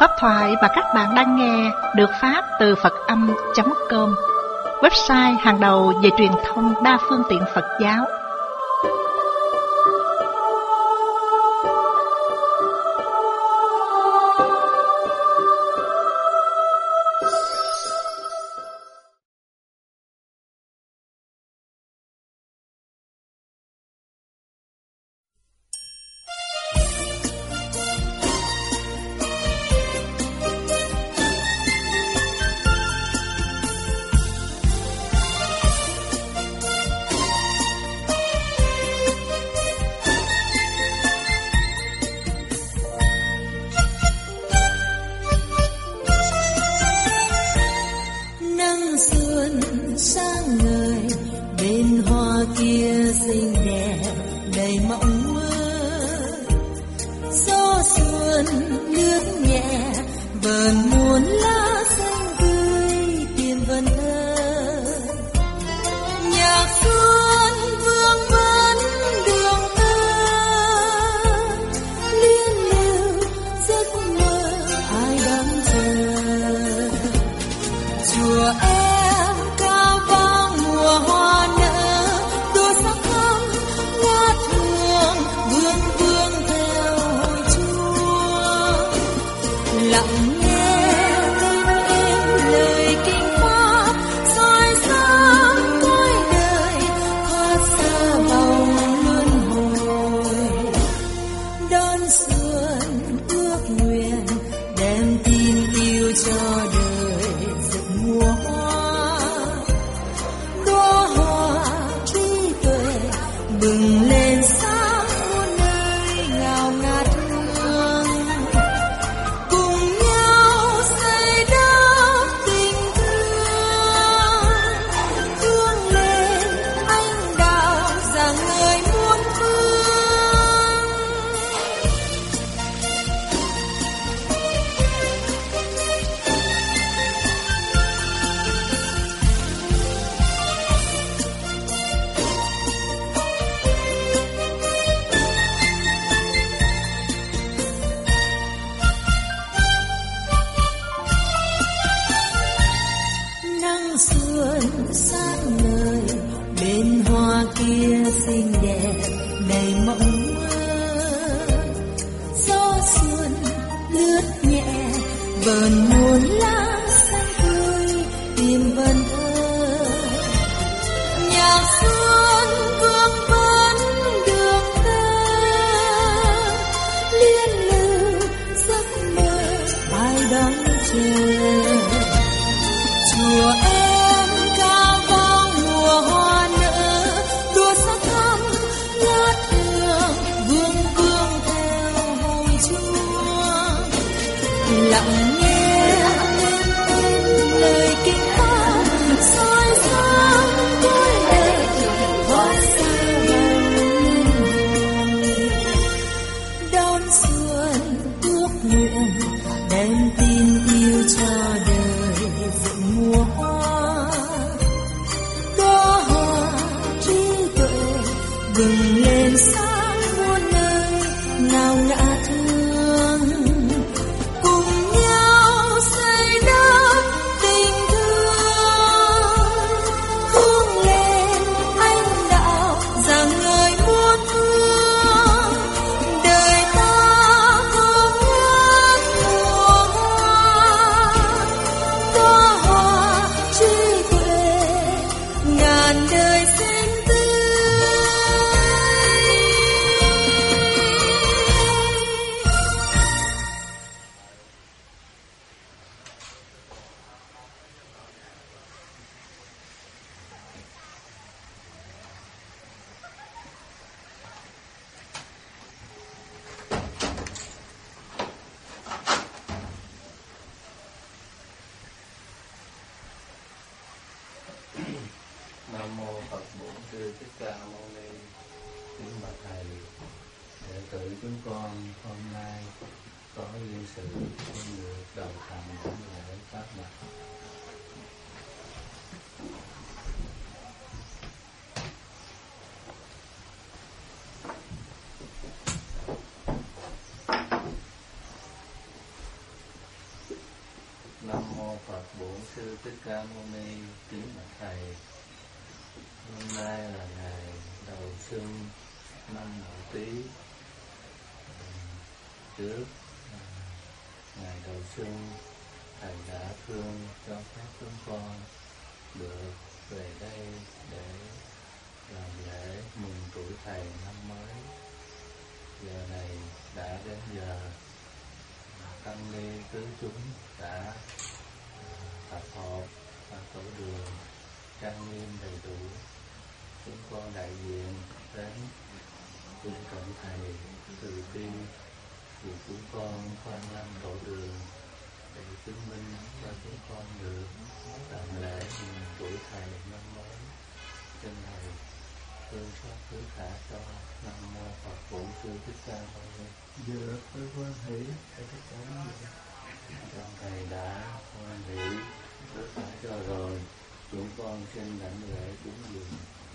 Pháp thoại mà các bạn đang nghe được phát từ Phật-âm.com, website hàng đầu về truyền thông đa phương tiện Phật giáo. Thích Ca Mâu Ni, kính bạch thầy. Hôm nay là ngày đầu xuân năm Mậu Tý. Trước ngày đầu xuân, thầy đã thương cho các chúng con được về đây để làm lễ mừng tuổi thầy năm mới. Giờ này đã đến giờ tăng ni tứ chúng đã tập họp và tổ đường trang nghiêm đầy đủ. Chúng con đại diện đến cung cẩn thầy từ bi vì chúng con khoan lâm tổ đường để chứng minh cho chúng con được làm lễ mừng tuổi thầy năm mới. Xin thầy thương xót thứ thả cho. Nam mô Phật Bổn Sư Thích Ca Mâu Ni. Giờ tôi quan hỷ thầy tất cả Trong thầy đã hoan hỷ tất cả cho rồi, chúng con xin đảnh lễ cúng dường.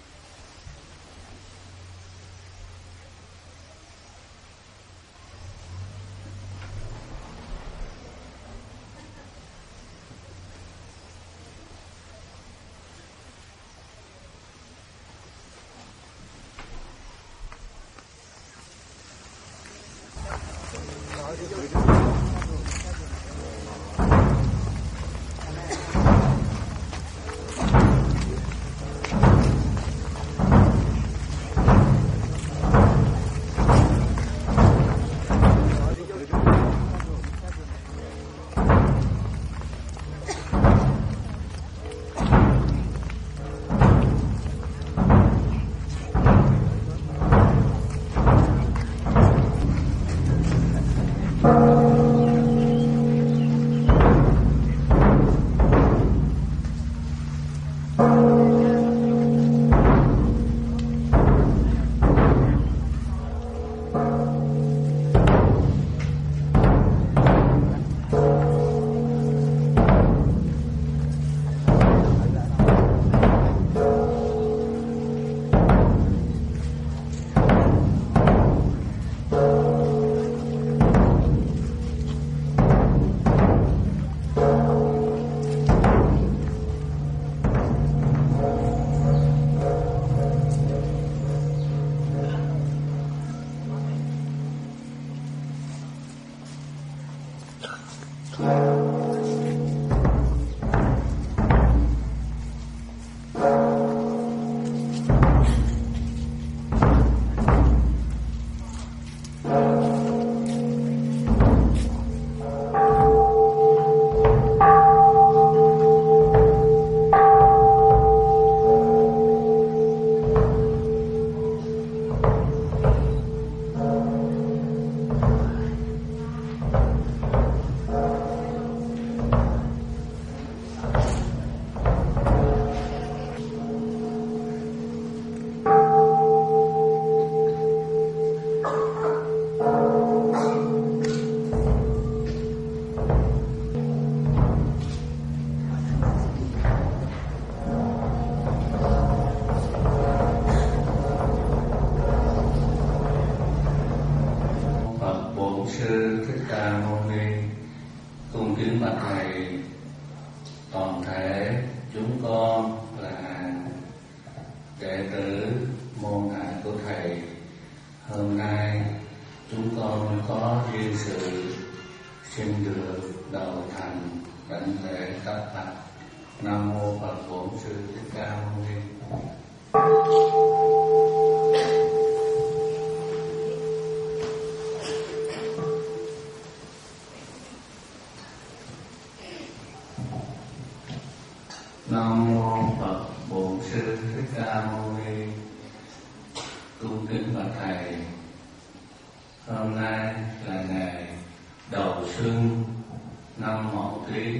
Nam mô Phật Bổn Sư Thích Ca Mâu Ni. Cung kính bạch thầy, hôm nay là ngày đầu xuân năm Mậu Tý.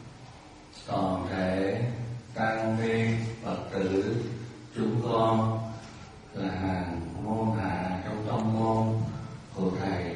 Toàn thể tăng ni Phật tử chúng con là hàng môn hạ trong tông môn của thầy.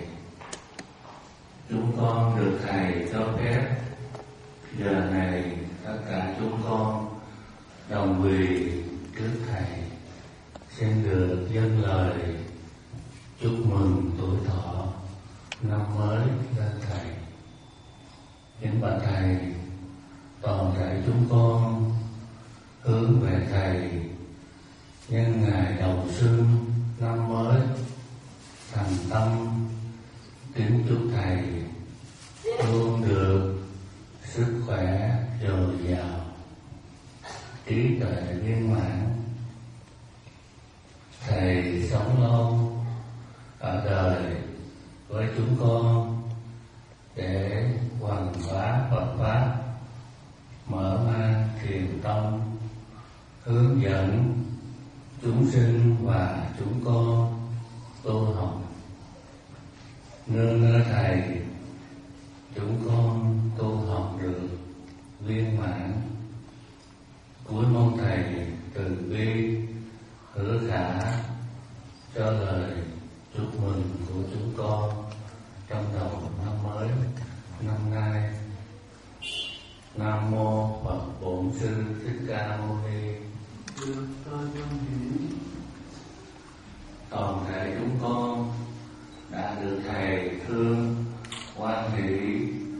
Chúng con được thầy cho phép giờ này tất cả chúng con đồng quỳ trước thầy, xin được dâng lời chúc mừng tuổi thọ năm mới lên thầy. Kính bạch thầy, toàn thể thể chúng con hướng về Thầy nhân ngày đầu xuân năm mới, thành tâm kính chúc Thầy luôn được sức khỏe dồi dào, trí tuệ viên mãn. Thầy sống lâu ở đời với chúng con để hoằng hóa Phật pháp, mở mang thiền tông, hướng dẫn chúng sinh và chúng con tu học. Nương nơi Thầy, chúng con tu học được viên mãn. Cuối mong Thầy từ bi hứa khả cho lời chúc mừng của chúng con trong đầu năm mới năm nay. Nam mô Phật Bổn Sư Thích Ca Mâu Ni. Toàn thể chúng con đã được Thầy thương, hoan hỷ,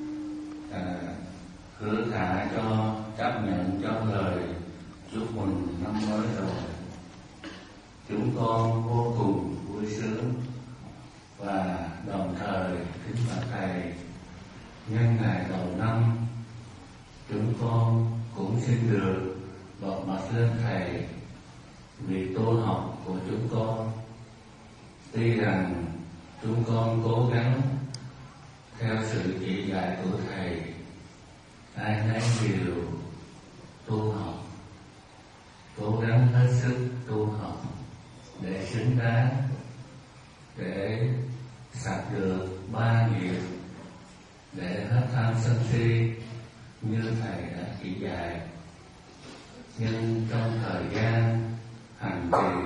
hứa khả cho, chấp nhận cho lời chúc mừng năm mới rồi. Chúng con vô cùng vui sướng và đồng thời kính bạch Thầy nhân ngày đầu năm, chúng con cũng xin được gọt mặt lên Thầy vì tu học của chúng con. Tuy rằng chúng con cố gắng theo sự chỉ dạy của Thầy, ai nấy đều tu học, cố gắng hết sức tu học để xứng đáng, để sạch được ba nghiệp, để hết tham sân si như Thầy đã chỉ dạy. Nhưng trong thời gian hành trì,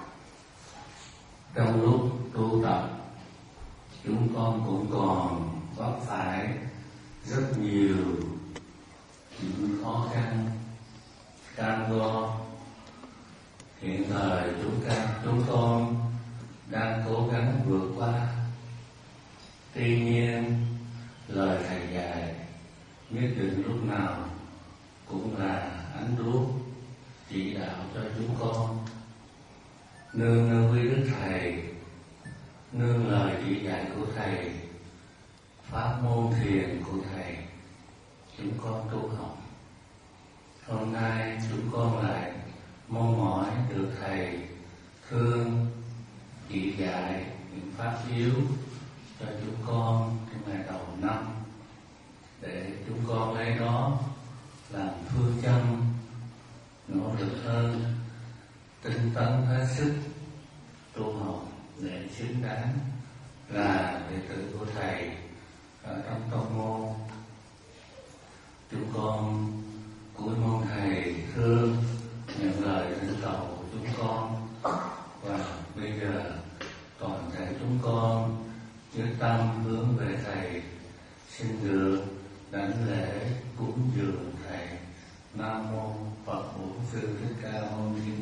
trong lúc tu tập, chúng con cũng còn vấp phải rất nhiều những khó khăn, cam go. Hiện thời chúng con đang cố gắng vượt qua. Tuy nhiên, lời Thầy dạy nhất định lúc nào cũng là ánh đuốc chỉ đạo cho chúng con. Nương nơi quý Đức Thầy, nương lời chỉ dạy của Thầy, pháp môn thiền của Thầy, chúng con tu học. Hôm nay chúng con lại mong mỏi được Thầy thương, chỉ dạy những pháp yếu cho chúng con trong ngày đầu năm, để chúng con lấy đó làm phương châm, nỗ lực hơn, tinh tấn hết sức tu học để xứng đáng là đệ tử của Thầy ở trong tông môn. Chúng con cúi mong Thầy thương nhận lời thỉnh cầu của chúng con, và bây giờ toàn thể chúng con nhất tâm hướng về Thầy, xin được đảnh lễ cúng dường Thầy. Nam mô Phật Bổn Sư Thích Ca Mâu Ni.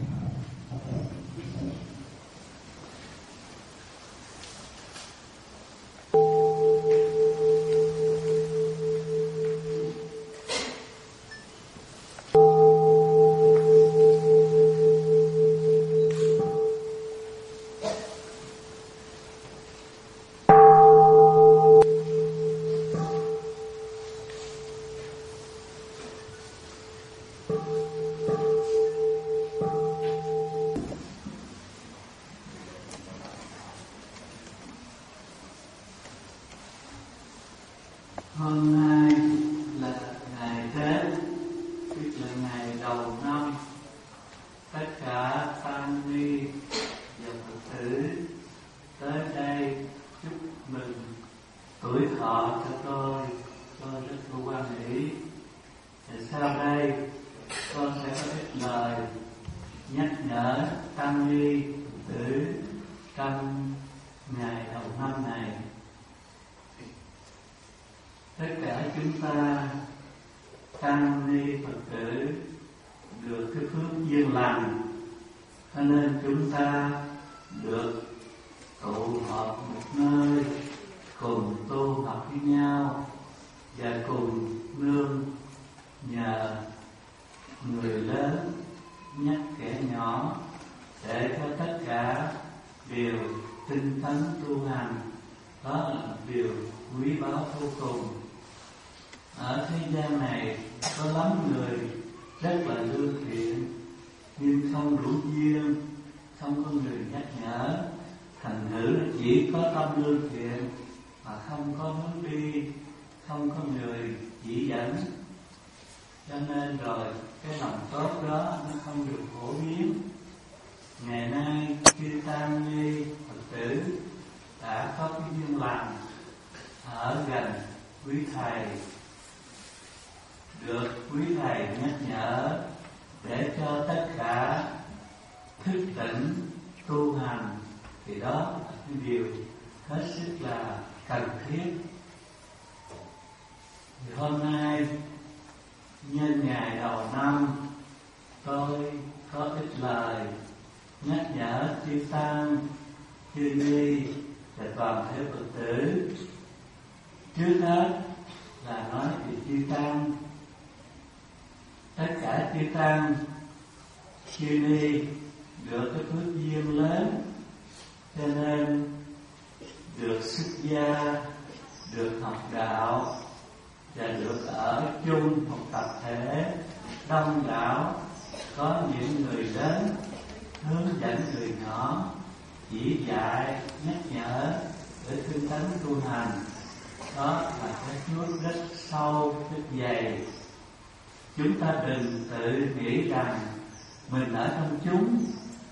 Hôm nay là ngày Tết, tức là ngày đầu năm. Tất cả tăng ni và Phật tử tới đây chúc mừng tuổi thọ cho tôi rất là hoan hỷ. Sau đây con sẽ có ít lời nhắc nhở tăng ni Phật tử trong ngày đầu năm này. Tất cả chúng ta tăng ni Phật tử được cái phước duyên lành, cho nên chúng ta được tụ họp một nơi, cùng tu học với nhau và cùng nương nhờ tánh tu hành. Đó là một điều quý báu vô cùng. Ở thế gian này có lắm người rất là lương thiện, nhưng không đủ duyên, không có người nhắc nhở, thành thử chỉ có tâm lương thiện mà không có hướng đi, không có người chỉ dẫn. Cho nên rồi cái lòng tốt đó nó không được phổ biến. Ngày nay chư tăng ni Phật tử đã có cái duyên lành ở gần quý thầy, được quý thầy nhắc nhở để cho tất cả thức tỉnh tu hành, thì đó là cái điều hết sức là cần thiết. Thì hôm nay nhân ngày đầu năm, tôi có ít lời nhắc nhở chư tăng, chư ni và toàn thể Phật tử. Trước hết là nói về chư tăng. Tất cả chư tăng, chư ni được cái phước duyên lớn, cho nên được xuất gia, được học đạo và được ở chung một tập thể đông đảo, có những người lớn hướng dẫn người nhỏ, chỉ dạy, nhắc nhở để tinh tấn tu hành. Đó là cái phước rất sâu, rất dày. Chúng ta đừng tự nghĩ rằng mình ở trong chúng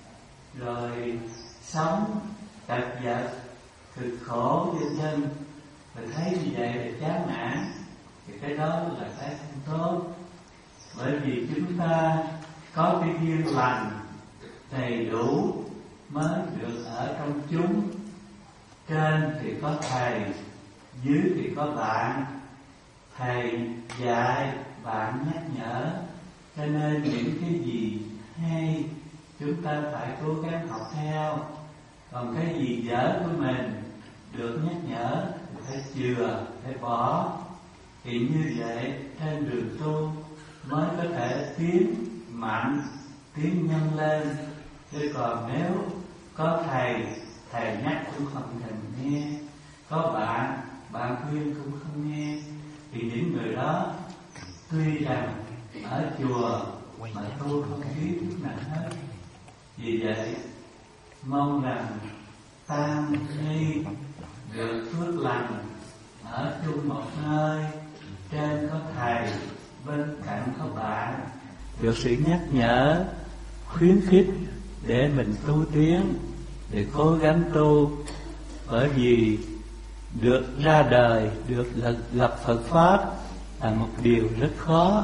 rồi sống chật vật, cực khổ vân vân, rồi thấy như vậy là chán nản, thì cái đó là cái không tốt. Bởi vì chúng ta có cái duyên lành đầy đủ mới được ở trong chúng. Trên thì có thầy, dưới thì có bạn. Thầy dạy, bạn nhắc nhở, cho nên những cái gì hay chúng ta phải cố gắng học theo. Còn cái gì dở của mình được nhắc nhở thì phải chừa, phải bỏ. Thì như vậy trên đường tu mới có thể tiến mạnh, tiến nhân lên. Chứ còn nếu có thầy nhắc cũng không thèm nghe, có bạn khuyên cũng không nghe, thì những người đó tuy rằng ở chùa mà tu không biết chút nào hết. Vì vậy mong rằng tăng ni được phước lành ở chung một nơi, trên có thầy, bên cạnh có bạn, được sự nhắc nhở, khuyến khích để mình tu tiến, để cố gắng tu. Bởi vì được ra đời, được gặp Phật Pháp là một điều rất khó.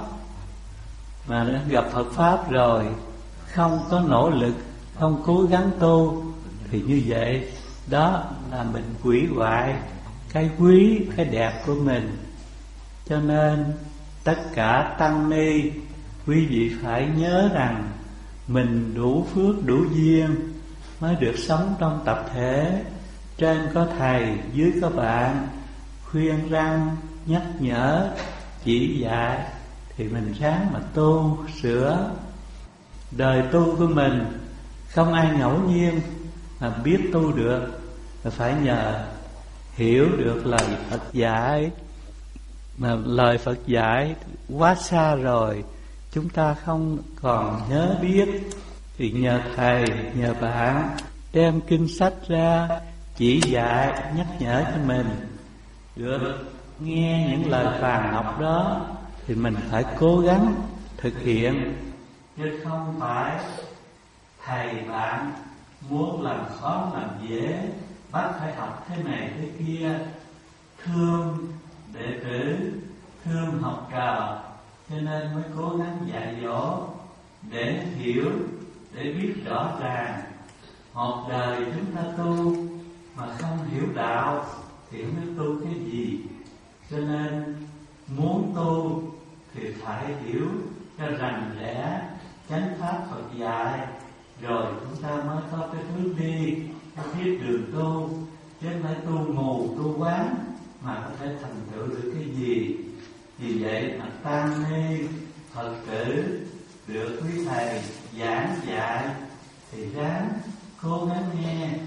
Mà đã gặp Phật Pháp rồi không có nỗ lực, không cố gắng tu, thì như vậy đó là mình hủy hoại cái quý, cái đẹp của mình. Cho nên tất cả tăng ni, quý vị phải nhớ rằng mình đủ phước, đủ duyên mới được sống trong tập thể. Trên có thầy, dưới có bạn, khuyên răn, nhắc nhở, chỉ dạy, thì mình ráng mà tu, sửa. Đời tu của mình không ai ngẫu nhiên mà biết tu được, mà phải nhờ hiểu được lời Phật dạy. Mà lời Phật dạy quá xa rồi, chúng ta không còn nhớ biết, thì nhờ thầy, nhờ bạn đem kinh sách ra chỉ dạy, nhắc nhở cho mình. Được nghe những lời phàn học đó thì mình phải cố gắng thực hiện, chứ không phải thầy bạn muốn làm khó làm dễ, bắt phải học thế này thế kia. Thương đệ tử, thương học trò, cho nên mới cố gắng dạy dỗ để hiểu, để biết rõ ràng. Một đời chúng ta tu mà không hiểu đạo thì không biết tu cái gì. Cho nên muốn tu thì phải hiểu cho rành rẽ chánh pháp Phật dạy, rồi chúng ta mới có cái hướng đi, mới biết đường tu. Chứ không phải tu mù, tu quáng mà có thể thành tựu được cái gì. Vì vậy mà tăng ni Phật tử được quý thầy giảng dạy thì ráng cố gắng nghe,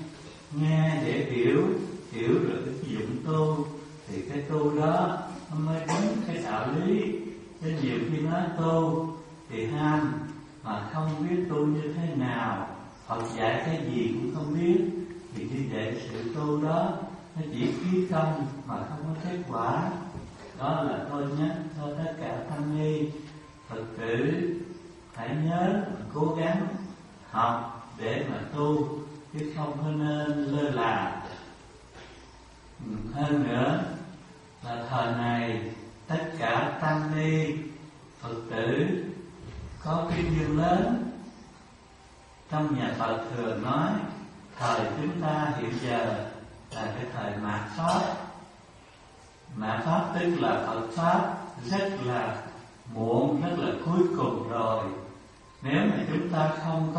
nghe để hiểu rồi cái dụng tu, thì cái tu đó nó mới đúng cái đạo lý. Chứ nhiều khi nói tu thì ham mà không biết tu như thế nào, Phật dạy cái gì cũng không biết, thì như vậy sự tu đó nó chỉ phí công mà không có kết quả. Đó là tôi nhắc cho tất cả tăng ni Phật tử hãy nhớ cố gắng học để mà tu, chứ không có nên lơ là. Hơn nữa là thời này tất cả tăng ni Phật tử có cái duyên lớn. Trong nhà Phật thường nói thời chúng ta hiện giờ là cái thời mạt Pháp. Mạt Pháp tức là Phật Pháp rất là muộn, rất là cuối cùng rồi. Nếu mà chúng ta không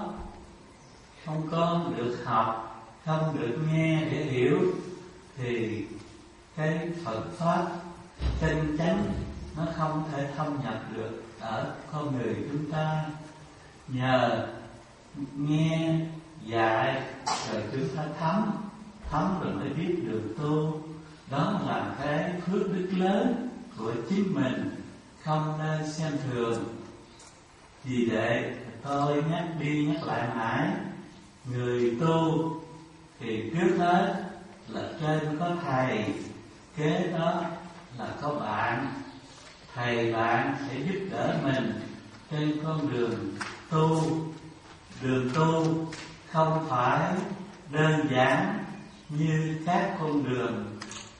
có được học, không được nghe để hiểu, thì cái Phật Pháp chân chánh nó không thể thâm nhập được ở con người chúng ta. Nhờ nghe dạy rồi chúng ta thấm rồi mới biết đường tu. Đó là cái phước đức lớn của chính mình, không nên xem thường. Vì vậy tôi nhắc đi nhắc lại mãi, người tu thì trước hết là trên có thầy, kế đó là có bạn. Thầy bạn sẽ giúp đỡ mình trên con đường tu. Đường tu không phải đơn giản như các con đường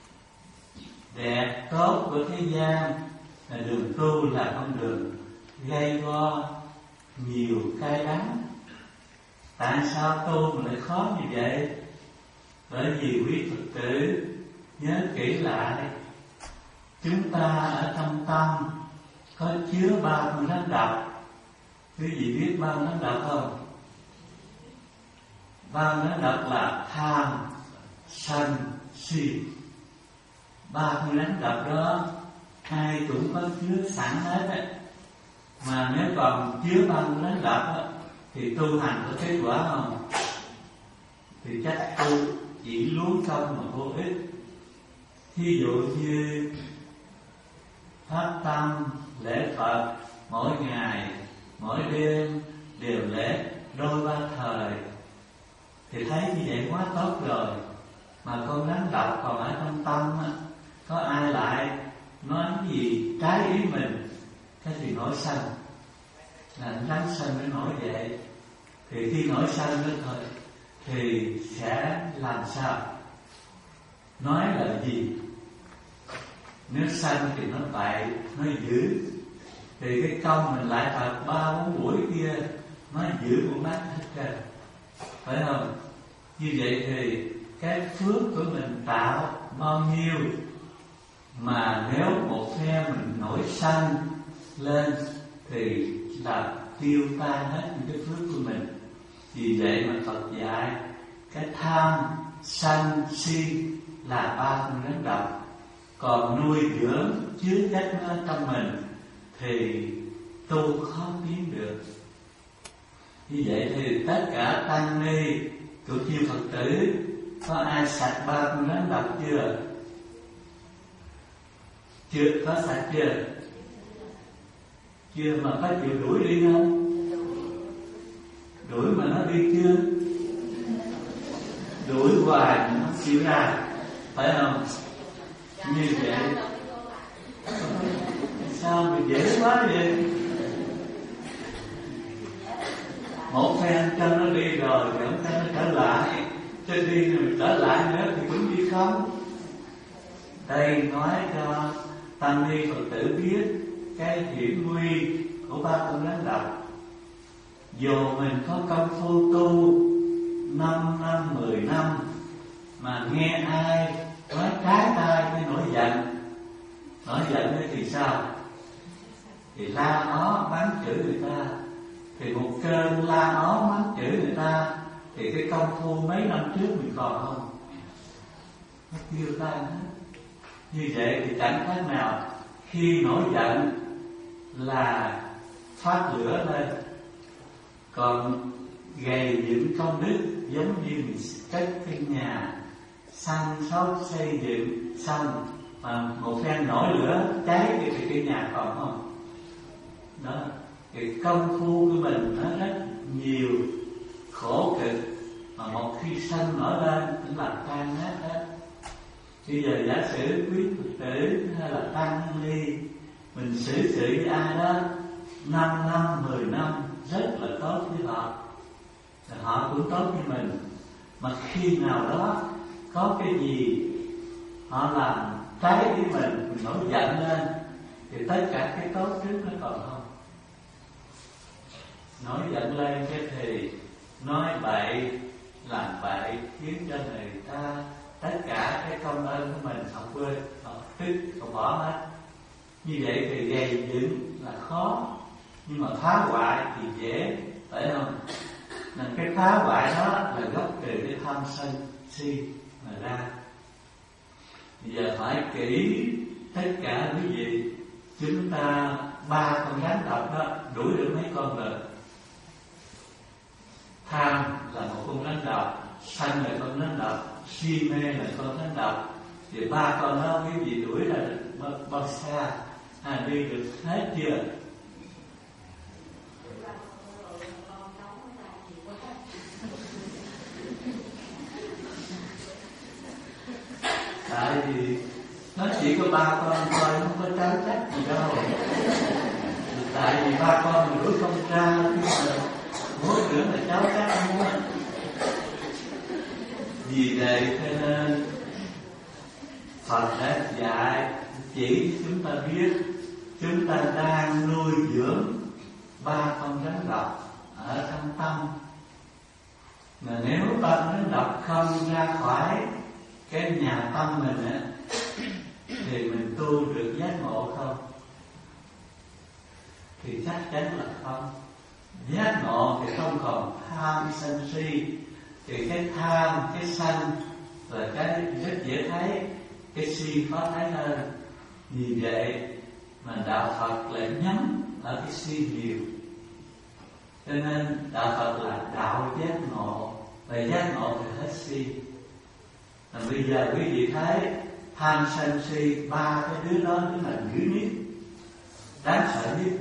đẹp tốt của thế gian. Đường tu là con đường gây go, nhiều cay đắng. Tại sao tu mà lại khó như vậy? Bởi vì quý Phật tử nhớ kỹ lại, chúng ta ở trong tâm có chứa 3 con rắn độc. Quý vị biết 3 con rắn độc không? 3 con rắn độc là tham, sân, si. 3 con rắn độc đó ai cũng có chứa sẵn hết ấy. Mà nếu còn chứa 3 con rắn độc thì tu hành có kết quả không? Thì chắc tu chỉ luống công mà vô ích. Thí dụ như pháp tâm, lễ Phật mỗi ngày, mỗi đêm đều lễ đôi 3 thời, thì thấy như vậy quá tốt rồi. Mà con rắn độc còn ở trong tâm, có ai lại nói gì trái ý mình, cái thì nổi sân. Là rắn sân mới nổi vậy. Thì khi nổi sân đó thôi thì sẽ làm sao? Nói là gì? Nếu sân thì nó bậy, nó dữ, thì cái công mình lại Phật 3-4 buổi kia nó giữ một mắt hết trơn, phải không? Như vậy thì cái phước của mình tạo bao nhiêu, mà nếu một phe mình nổi sân lên thì là tiêu tan hết những cái phước của mình. Vì vậy mà Phật dạy cái tham, sân, si là 3 con rắn độc. Còn nuôi dưỡng chứa chất nó trong mình thì tu khó tiến được. Như vậy thì tất cả tăng ni của chư Phật tử có ai sạch 3 con rắn độc chưa? Chưa có sạch chưa? Chưa mà có chịu đuổi đi không? Đuổi mà nó đi chưa? Đuổi hoài mà nó chịu ra, phải không? Như vậy sao mà dễ quá vậy? Một phe cho nó đi rồi thì ông cho nó trở lại, cho đi rồi trở lại nữa thì cũng đi không. Đây nói cho tăng ni Phật tử biết cái hiểm nguy của 3 con rắn độc. Dù mình có công phu tu 5 năm, 10 năm mà nghe ai nói trái tai cái nổi giận thì sao? Thì la ó mắng chửi người ta. Thì một cơn la ó mắng chửi người ta thì cái công phu mấy năm trước mình còn không? Nó tiêu tan hết. Như vậy thì chẳng khác nào khi nổi giận là phát lửa lên. Còn gầy dựng công đức, giống như mình cất cái nhà săn sóc xây dựng xong mà một phen nổi lửa cháy thì cái nhà còn không? Đó, cái công phu của mình nó rất nhiều khổ cực, mà một khi sân nổi lên nó làm tan nát hết. Bây giờ giả sử quý Phật tử hay là tăng ni mình xử sự với ai đó 5 năm, 10 năm rất là tốt với họ, họ cũng tốt với mình. Mà khi nào đó có cái gì họ làm trái với mình nổi giận lên thì tất cả cái tốt trước nó còn không. Nổi giận lên cái thì nói bậy, làm bậy khiến cho người ta tất cả cái công ơn của mình họ quên, họ tức, họ bỏ hết. Như vậy thì gây dựng là khó, nhưng mà phá hoại thì dễ, phải không? Nên cái phá hoại đó là gốc từ cái tham sân si mà ra. Bây giờ hỏi kỹ tất cả quý vị, chúng ta 3 con rắn độc đó đuổi được mấy con rồi? Tham là một con rắn độc, sân là con rắn độc, si mê là con rắn độc. Thì 3 con đó quý vị đuổi ra được bao xa? Đi được hết chưa? Tại vì nó chỉ có 3 con thôi, không có cháu chắc gì đâu. Tại vì 3 con mà đuổi không ra, mỗi đứa là cháu chắc không á. Vì vậy cho nên Phật đã dạy chỉ chúng ta biết chúng ta đang nuôi dưỡng 3 con rắn độc ở trong tâm. Mà nếu 3 con rắn độc không ra khỏi cái nhà tâm mình á, thì mình tu được giác ngộ không? Thì chắc chắn là không. Giác ngộ thì không còn tham sân si. Thì cái tham, cái sân là cái rất dễ thấy, cái si khó thấy hơn. Vì vậy mà đạo Phật lại nhắm ở cái si nhiều. Cho nên đạo Phật là đạo giác ngộ, và giác ngộ thì hết si. Bây giờ quý vị thấy tham sân si, 3 cái đứa đó nó là dữ nhất, đáng sợ nhất.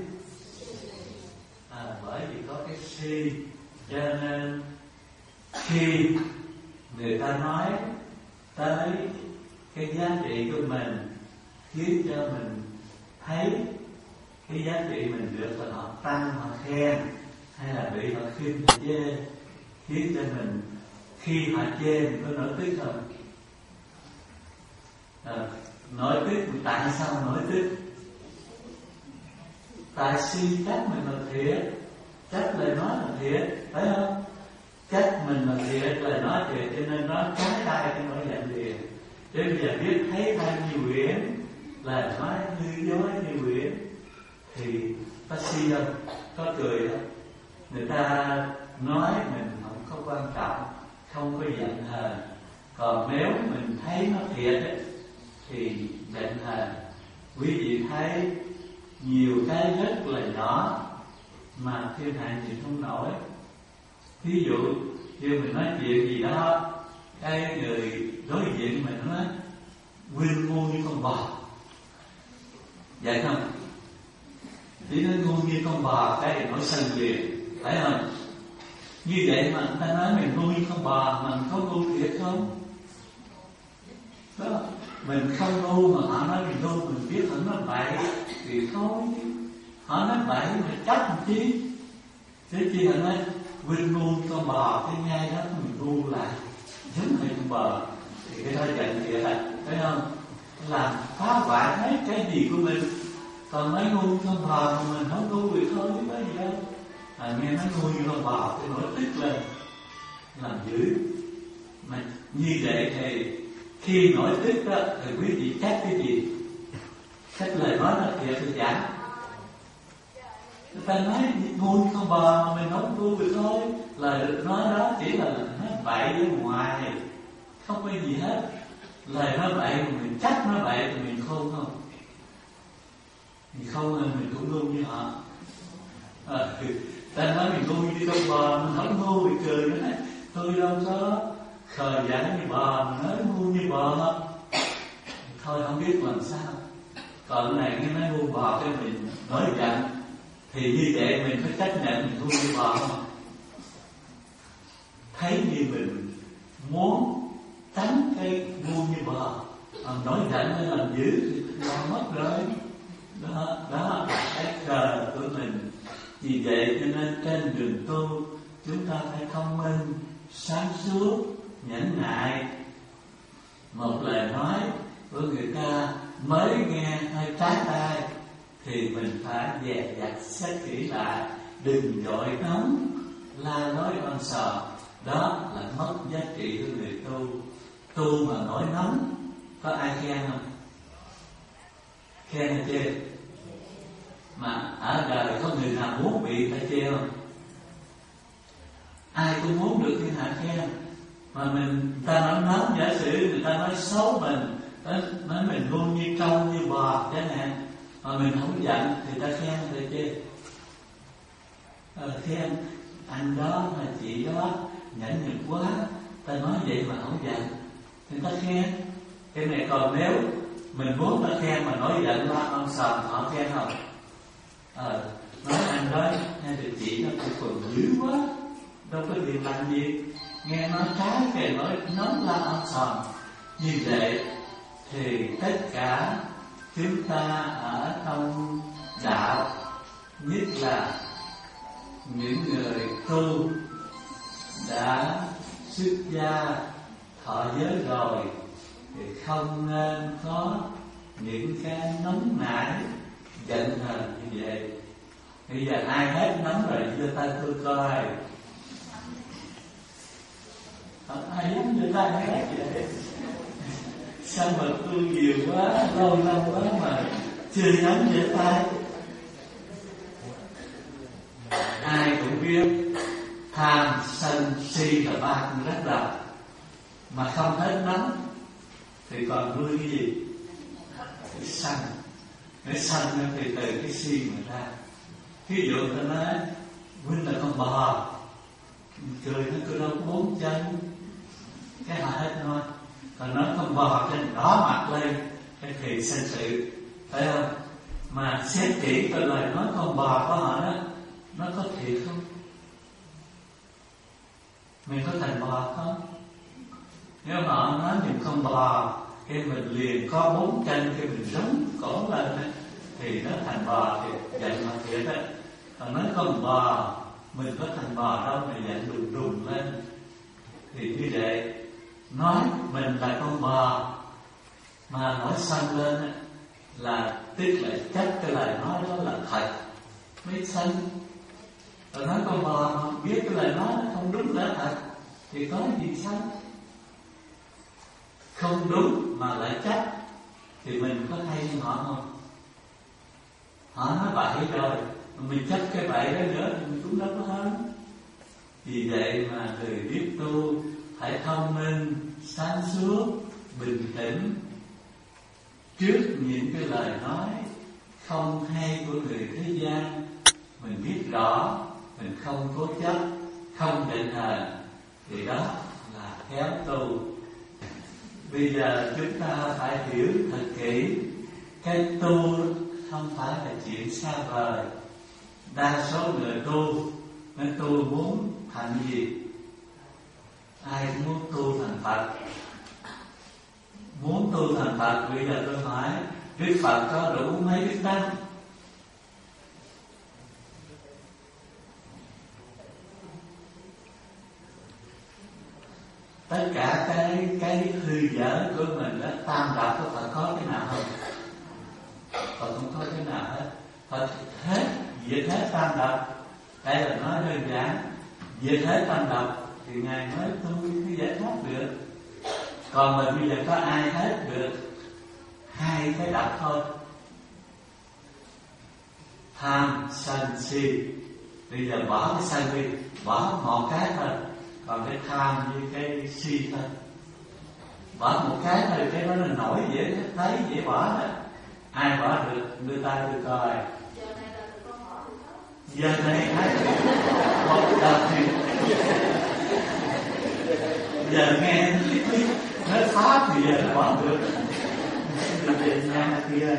Bởi vì có cái si, cho nên khi người ta nói tới cái giá trị của mình, khiến cho mình thấy cái giá trị mình được là họ tăng, họ khen, hay là bị họ khinh, họ chê, khiến cho mình khi họ chê mình có nổi tức không? Nổi tức, tại sao nổi tức? Tại si trách mình là thiệt, trách lời nói là thiệt, phải không? Trách mình là thiệt, lời nói thiệt, cho nên nói trái tai cho nổi giận liền. Chứ bây giờ biết thấy thay như quyển, lời nói hư dối như quyển, thì có si không? Có cười không? Người ta nói mình không có quan trọng, không có giận hờn. Còn nếu mình thấy nó thiệt ấy, thì giận hờn. Quý vị thấy nhiều cái rất là nhỏ mà thiên hạ nhìn không nổi. Ví dụ như mình nói chuyện gì đó, cái người đối diện mình nói Quyên ngu như con bò, vậy không? Chỉ nói ngu như con bò, cái nổi sân liền, phải không? Như vậy mà người ta nói mình ngu như con bò, mình có ngu thiệt không? Đó, mình không ngu mà họ nói mình ngu, mình biết họ nói bậy thì thôi. Họ nói bậy mình trách một chí, chứ chi họ nói Quyên ngu như con bò, cái ngay đó mình ngu lại giống như con bò, thì cái đó giận kìa, phải không? Làm phá hoại hết cái gì của mình. Còn nói ngu con bò mà mình không ngu thì thôi, chứ có gì đâu. Nghe nói ngu như con bò thì nổi tức lên, làm dữ. Mà như vậy thì khi nổi tức đó, thì quý vị trách cái gì? Trách lời nói là thiệt thì chẳng. Người ta nói ngu như con bò mà mình không ngu thì thôi. Lời nói đó chỉ là nói bậy ở ngoài, không có gì hết. Lời nói bậy mà mình trách nói bậy thì mình khôn không? Mình khôn hơn mình cũng ngu như họ. Ta nói mình ngu như con bò, mình không ngu thì cười nữa. tôi đâu có khờ dại như bò mà nói ngu như bò. Thôi không biết làm sao. Còn cái này nghe nói ngu bò cái mình nói giận, thì như vậy mình phải chấp nhận mình ngu như bò không? Thấy như mình muốn tránh cái ngu như bò, nói giận hay làm dữ thì lo mất rồi. Đó là cái cờ của mình. Vì vậy cho nên trên đường tu chúng ta phải thông minh, sáng suốt, nhẫn nại. Một lời nói của người ta mới nghe hơi trái tai thì mình phải dè dặt xét kỹ lại, đừng vội nóng la nói on sò. Đó là mất giá trị của người tu. Tu mà nói nóng có ai khen không? Khen hay chê? Mà ở đời có người nào muốn bị phải chê không? Ai cũng muốn được thiên hạ khen. Mà người ta nói nóng, giả sử người ta nói xấu mình, nói mình ngu như trâu như bò chẳng hạn, mà mình không giận thì ta khen người ta chê. Khen anh đó mà chị đó nhẫn nhục quá, ta nói vậy mà không giận thì ta khen. Cái này còn nếu mình muốn ta khen mà nói giận la on sòm, họ khen không? Nói anh đó hay là chị nó cũng còn dữ quá, đâu có điều lành gì, nghe nói trái cái nói la on sòm. Như vậy thì tất cả chúng ta ở trong đạo, nhất là những người tu đã xuất gia thọ giới rồi, thì không nên có những cái nóng nảy giận hờn như vậy. Bây giờ ai hết nóng rồi giơ tay tôi coi. Không ai dám giơ tay hết vậy. Sao mà tôi nhiều quá, lâu năm quá mà chưa dám giơ tay. Ai cũng biết tham sân si là ba con rất độc, mà không hết nóng thì còn nuôi cái gì? Cái sân. Cái sân thì từ cái si mà ra. Ví dụ người ta nói Huynh là con bò, cười nó cứ đâu có bốn chân, cái họ hết nói. Còn nói con bò trên đỏ mặt lên cái thì sân sự, phải không? Mà xét kỹ cái lời nói con bò của họ đó, nó có thiệt không? Mình có thành bò không? Nếu mà họ nói mình con bò, cái mình liền có bốn chân, cái mình rống cổ lên thì nó thành bò thì giận mà thiệt á. Còn nói con bò, mình có thành bò đâu mà giận đùng đùng lên. Thì như vậy nói mình là con bò mà nói sân lên là tức là chắc cái lời nói đó là thật mới sân. Rồi nói con bò mà biết cái lời nói nó không đúng là thật thì có gì sân? Không đúng mà lại trách thì mình có hay như họ không? Họ nói bậy rồi, mình trách cái bậy đó nữa thì mình cũng đâu có hơn. Vì vậy mà người biết tu phải thông minh, sáng suốt, bình tĩnh trước những cái lời nói không hay của người thế gian. Mình biết rõ, mình không cố chấp, không giận hờn, thì đó là khéo tu. Bây giờ chúng ta phải hiểu thật kỹ, cái tu không phải là chuyện xa vời. Đa số người tu, nó tu muốn thành gì? Ai cũng muốn tu thành Phật. Muốn tu thành Phật, bây giờ tôi hỏi Đức Phật có đủ mấy đức tánh? Tất cả cái hư dở của mình đó, tam đạo của Phật có cái nào không? Phật không có cái nào hết. Phật hết, diệt hết tam đạo. Đây là nói đơn giản, diệt hết tam đạo thì Ngài mới tu cái giải thoát được. Còn mình bây giờ có ai hết được hai cái độc thôi? Tham, sân, si. Bây giờ bỏ cái sân đi, bỏ một cái thôi, còn cái tham với cái si thôi. Bỏ một cái thôi, cái đó là nổi dễ thấy, dễ bỏ đó. Ai bỏ được, đưa tay tôi coi. Giờ này thấy một đợt thì giờ nghe nó pháp thì giờ nó bỏ được. Về nhà kia.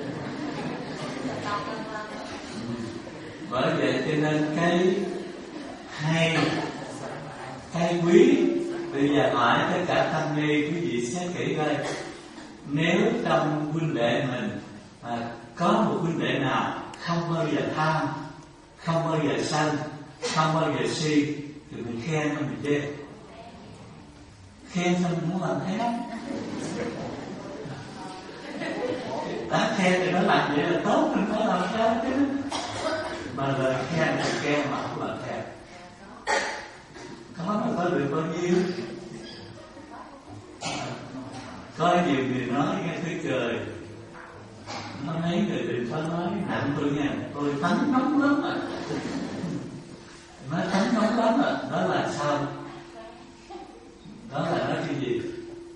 Bởi vậy cho nên cái hay, cái quý, bây giờ hỏi tất cả tăng ni quý vị xét kỹ coi, nếu trong huynh đệ mình có một huynh đệ nào không bao giờ tham, không bao giờ sân, không bao giờ si, thì mình khen nó mình chê. Khen xong mình muốn làm thế đó. Đã khen thì nó làm vậy là tốt, mình phải làm sao chứ. Mà lời khen thì khen mà không làm khen. Có được bao nhiêu. Có nhiều người nói nghe thấy cười, nó mấy người đừng có nói nặng tôi nha, tôi tánh nóng lắm à. Nói tánh nóng lắm à. Đó là sao? Đó là nói cái gì?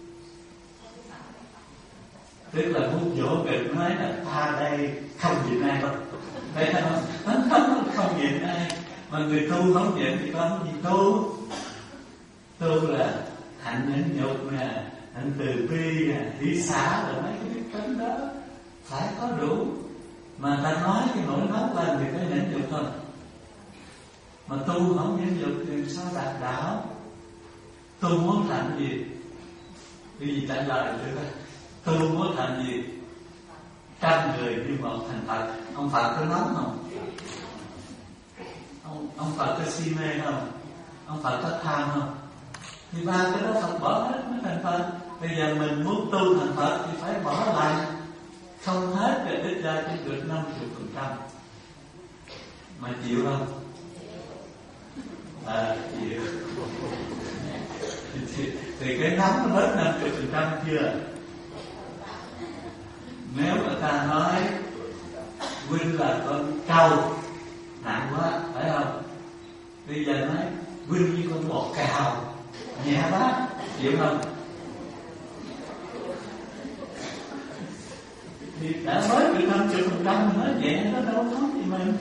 Tức là muốn dỗ nghịch, nói là ta đây không nhịn ai đâu. Thấy không? Không nhịn ai. Mà người tu không nhịn thì có gì tu? Tu là hạnh nhẫn nhục nè, hạnh từ bi nè, hỷ xả là mấy cái tính đó phải có đủ. Mà ta nói cái nỗi nóng lên thì có nhẫn nhục thôi. Mà tu không nhẫn nhục thì sao đạt đạo? Tu muốn thành gì? Cái gì trả lời được đó. Tu muốn thành gì? Trăm người như một thành Phật. Ông Phật có nóng không? Ông Phật có si mê không? Ông Phật có tham không? Thì ba cái đó Phật bỏ hết mới thành Phật. Bây giờ mình muốn tu thành Phật thì phải bỏ lại. Không hết rồi ít ra chỉ được 50%. Mà chịu không? Chịu. Thì cái nóng nó bớt 50% chưa? Nếu mà ta nói huynh là con trâu nặng quá, phải không? Bây giờ nói huynh như con bò cào nhẹ quá, chịu không? Thì đã mới được 50% nói nhẹ, nó đâu có gì mình.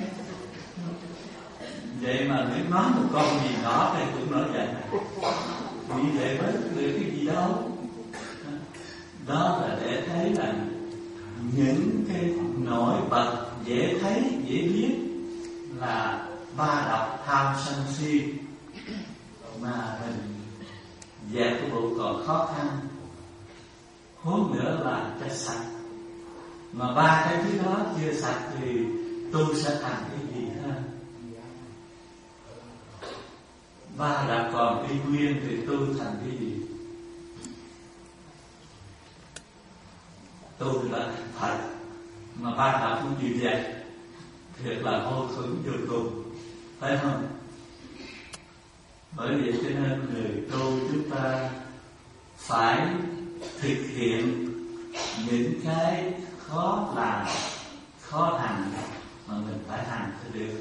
Vậy mà nếu nói một con gì nhỏ thì cũng nói vậy. Vì vậy mới được cái gì đâu. Đó là để thấy là những cái nổi bật dễ thấy, dễ biết là ba độc tham sân si mà mình dẹp cái bộ còn khó khăn. Huống nữa là cho sạch. Mà ba cái thứ đó chưa sạch thì tu sẽ thành cái gì ha? Ba đã còn y nguyên thì tu thành cái gì? Tu là thành Phật. Mà ba đã cũng như vậy, thiệt là mâu thuẫn vô cùng, phải không? Bởi vậy cho nên người tu chúng ta phải thực hiện những cái khó làm, khó hành mà mình phải hành cho được.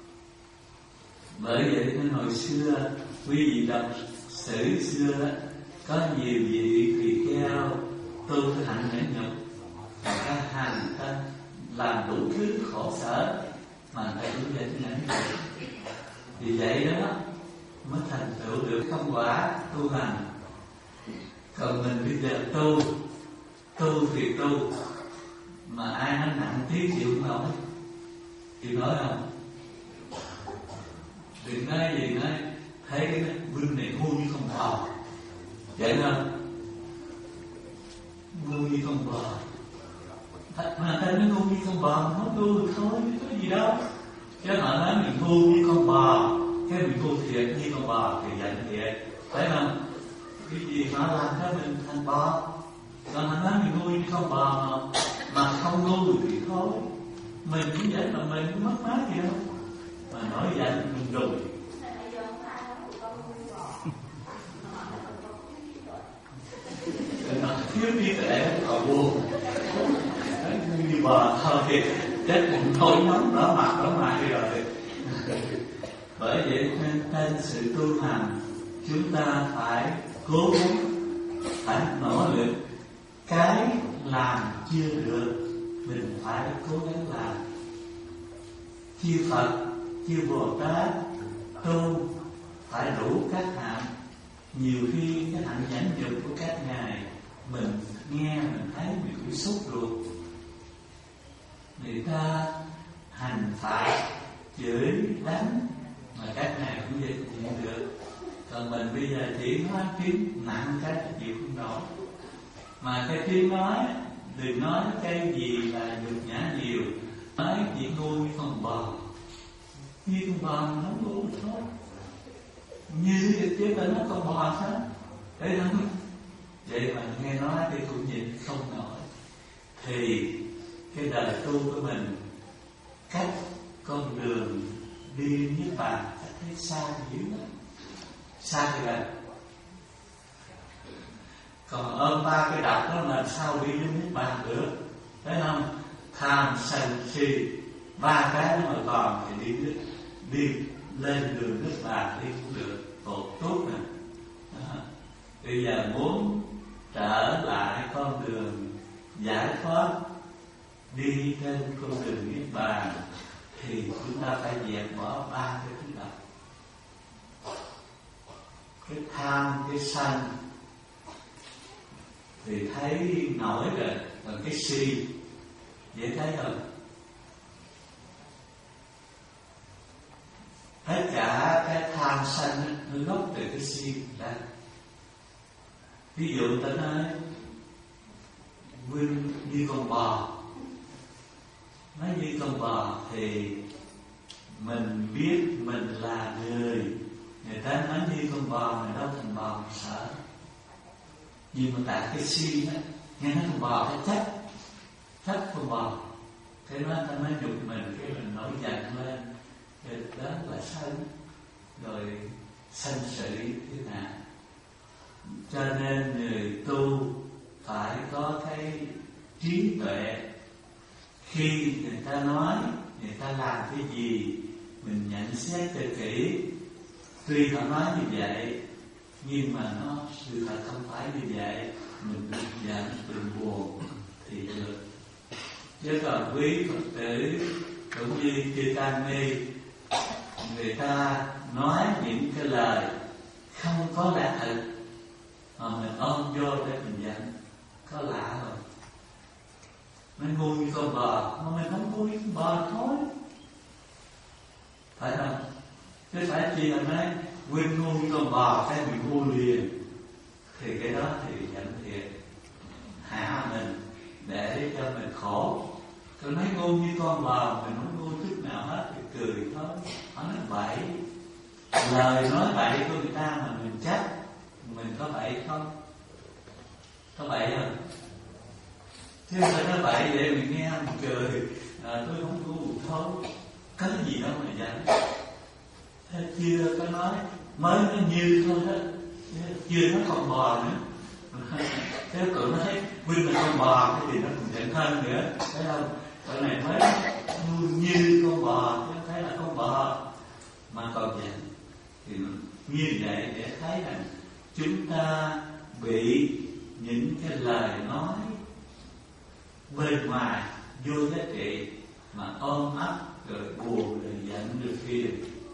Bởi vậy nên hồi xưa quý vị đọc sử xưa đó, có nhiều vị tỳ kheo tu cái hạnh nhẫn nhục, ta hành ta làm đủ thứ khổ sở mà thầy cũng dạy nhẫn nhục. Vì vậy đó mới thành tựu được công quả tu hành. Còn mình bây giờ tu thì tu, mà ai nói nặng tí chịu không nổi, chịu nổi không? Đừng nói gì nói thấy cái huynh này ngu như con bò, vậy không? Ngu như con bò, mà ta nói ngu như con bò mà nói tu thôi, có gì đâu. Chứ họ nói mình ngu như con bò, cái mình ngu thiệt như con bò thì giận thiệt, phải không? Cái gì mà làm cho mình thành bò. Còn họ nói mình ngu như con bò mà không ngu thì thôi. Mình cũng vậy mà mình cũng mất mát gì đâu. Mà nổi giận mình rồi. Nó thiếu đi để còn buồn. Như bò thôi thì chết mình thôi nóng đỏ mặt đỏ mặt đi rồi. Bởi vậy nên trên sự tu hành chúng ta phải cố gắng, phải nỗ lực. Cái làm chưa được mình phải cố gắng làm. Chư Phật, chư Bồ Tát tu phải đủ các hạnh, Nhiều khi cái hạnh nhẫn nhục của các ngài mình nghe mình thấy mình cũng sốt ruột. Người ta hành phạt chửi đánh mà các ngài cũng vậy cũng được. Còn mình bây giờ chỉ nói tiếng nặng cái chịu không nổi. Mà cái tiếng nói đừng nói cái gì là nhục nhã nhiều, nói chỉ ngu như con bò. Như con bò nó ngu thôi. Như chứ mà nó con bò sao? Thấy không? Vậy mà nghe nói thì cũng nhịn không nổi. Thì cái đời tu của mình cách con đường đi Niết Bàn thấy xa dữ lắm. Xa thì gần. Còn ôm ba cái độc đó mà sao đi đến Niết Bàn được? Thấy không? Tham sân si ba cái đó mà còn thì đi lên đường Niết Bàn đi cũng được. Tốt nè. Bây giờ muốn trở lại con đường giải thoát, đi trên con đường Niết Bàn thì chúng ta phải dẹp bỏ ba cái thứ độc. Cái tham, cái sân thì thấy nổi rồi. Còn cái si dễ thấy không? Tất cả cái tham sân nó gốc từ cái si ra. Ví dụ ta nói Quynh như con bò. Nói như con bò thì mình biết mình là người. Người ta nói như con bò mình đâu thành bò mình sợ. Nhưng mà tại cái si đó, nghe nói con bò cái trách con bò. Thế đó ta nói nhục mình, cái mình nổi giận lên. Rồi đó là sân. Rồi sân sự thế nào. Cho nên người tu phải có cái trí tuệ. Khi người ta nói, người ta làm cái gì, mình nhận xét cho kỹ. Tuy họ nói như vậy, nhưng mà nó sự thật không phải như vậy. Mình đừng giận, đừng buồn thì được. Chứ còn quý Phật tử cũng như chư Tăng Ni, người ta nói những cái lời không có lẽ thật mà mình ôm vô để mình giận, có lạ rồi. Nó ngu như con bò, mà mình không ngu như con bò thôi. Phải không? Chứ phải chi là nói Quynh ngu như con bò, cái mình ngu liền. Thì cái đó thì giận thiệt, hạ mình để cho mình khổ. Tôi nói ngu như con bò, mình không ngu chút nào hết thì cười thôi. Họ nói bậy. Lời nói bậy của người ta mà mình trách, mình có bậy không? Có bậy không? Thế mà nói bậy vậy mình nghe mình cười. Tôi không ngu thôi. Có gì đâu mà giận. Thế chưa có nói, mới nó như thôi đó. Chưa nói con bò nữa. Thế cậu nói Quynh là con bò thì nó cũng giận hơn nữa. Thấy không? Cậu này mới như con bò, chứ không thấy là con bò mà còn giận. Thì như vậy để thấy rằng chúng ta bị những cái lời nói bên ngoài vô giá trị mà ôm ấp rồi buồn rồi giận rồi phiền.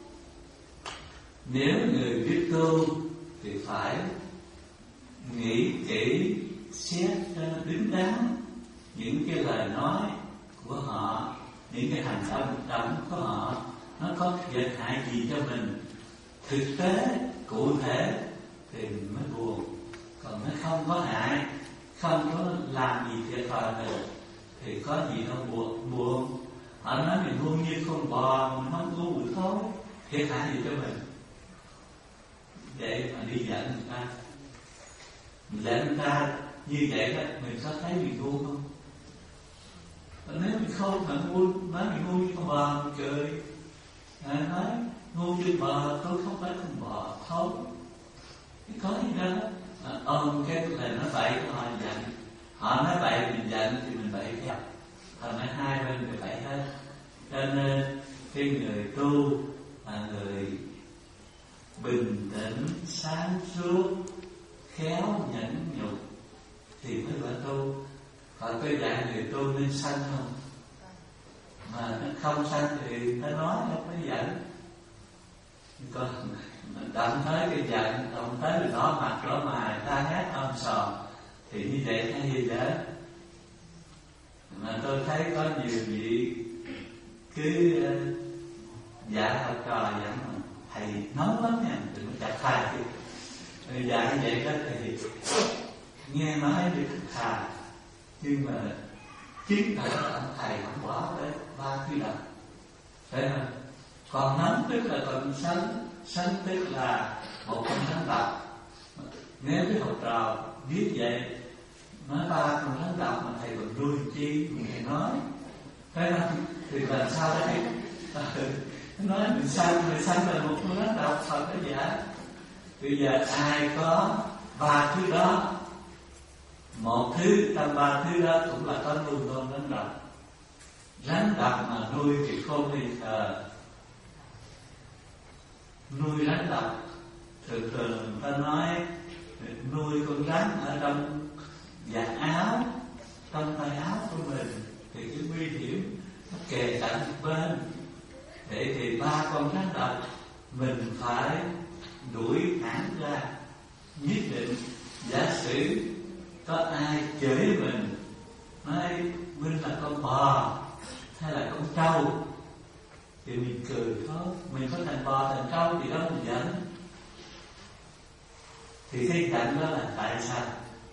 Nếu người biết tu thì phải nghĩ kỹ, xét đứng đắn những cái lời nói của họ, những cái hành động của họ nó có thiệt hại gì cho mình. Thực tế cụ thể thì mình mới buồn. Còn nó không có hại, không có làm gì thiệt thòi mình thì có gì đâu buồn. Họ nói mình ngu như con bò, mình không ngu được thôi, thiệt hại gì cho mình. Vậy mà đi giận người ta, mình giận người ta như vậy đó, mình có thấy mình ngu không? Còn nếu mình không mà ngu, nói mình ngu như con bò, mình cười. Nói ngu như bò, tôi không phải con bò thôi. Có gì đâu. Ôm cái lời nói bậy của họ giận. Họ nói bậy mình giận thì mình bậy theo. Họ nói hai bên người bậy hết. Cho nên cái người tu là người bình tĩnh, sáng suốt, khéo nhẫn nhục thì mới gọi tu. Còn tôi dạy người tu nên sanh không? Mà nó không sanh thì ta nói nó phải giận. Còn động tới cái giận, động tới là đỏ mặt đỏ mày, ta hét ôm sòm, thì như vậy hay gì đó. Mà tôi thấy có nhiều vị cứ dạy học trò dặn mà thầy nóng lắm nha, đừng có chặt thầy. Dạy như vậy đó thì nghe nói được thà, nhưng mà chính là ông thầy không bỏ tới 3 quy luật, phải không? Còn nóng tức là còn sân tức là một con rắn độc. Nếu cái học trò biết vậy, nói 3 con rắn độc mà thầy còn nuôi chi thầy nói, phải không? Thì làm sao đấy? Nói mình sanh là một con rắn độc thật cái giả. Bây giờ ai có 3 thứ đó, một thứ trong 3 thứ đó cũng là có nuôi con rắn độc. Rắn độc mà nuôi thì khôn đi thờ. Nuôi rắn độc thường người ta nói nuôi con rắn ở trong vạt áo, trong tay áo của mình thì cái nguy hiểm nó kề cạnh bên. Vậy thì 3 con rắn độc mình phải đuổi hẳn ra. Nhất định giả sử có ai chửi mình, nói Minh là con bò hay là con trâu, thì mình cười thôi. Mình có thành bò thành trâu thì đó mình giận. Thì cái giận đó là tại sao?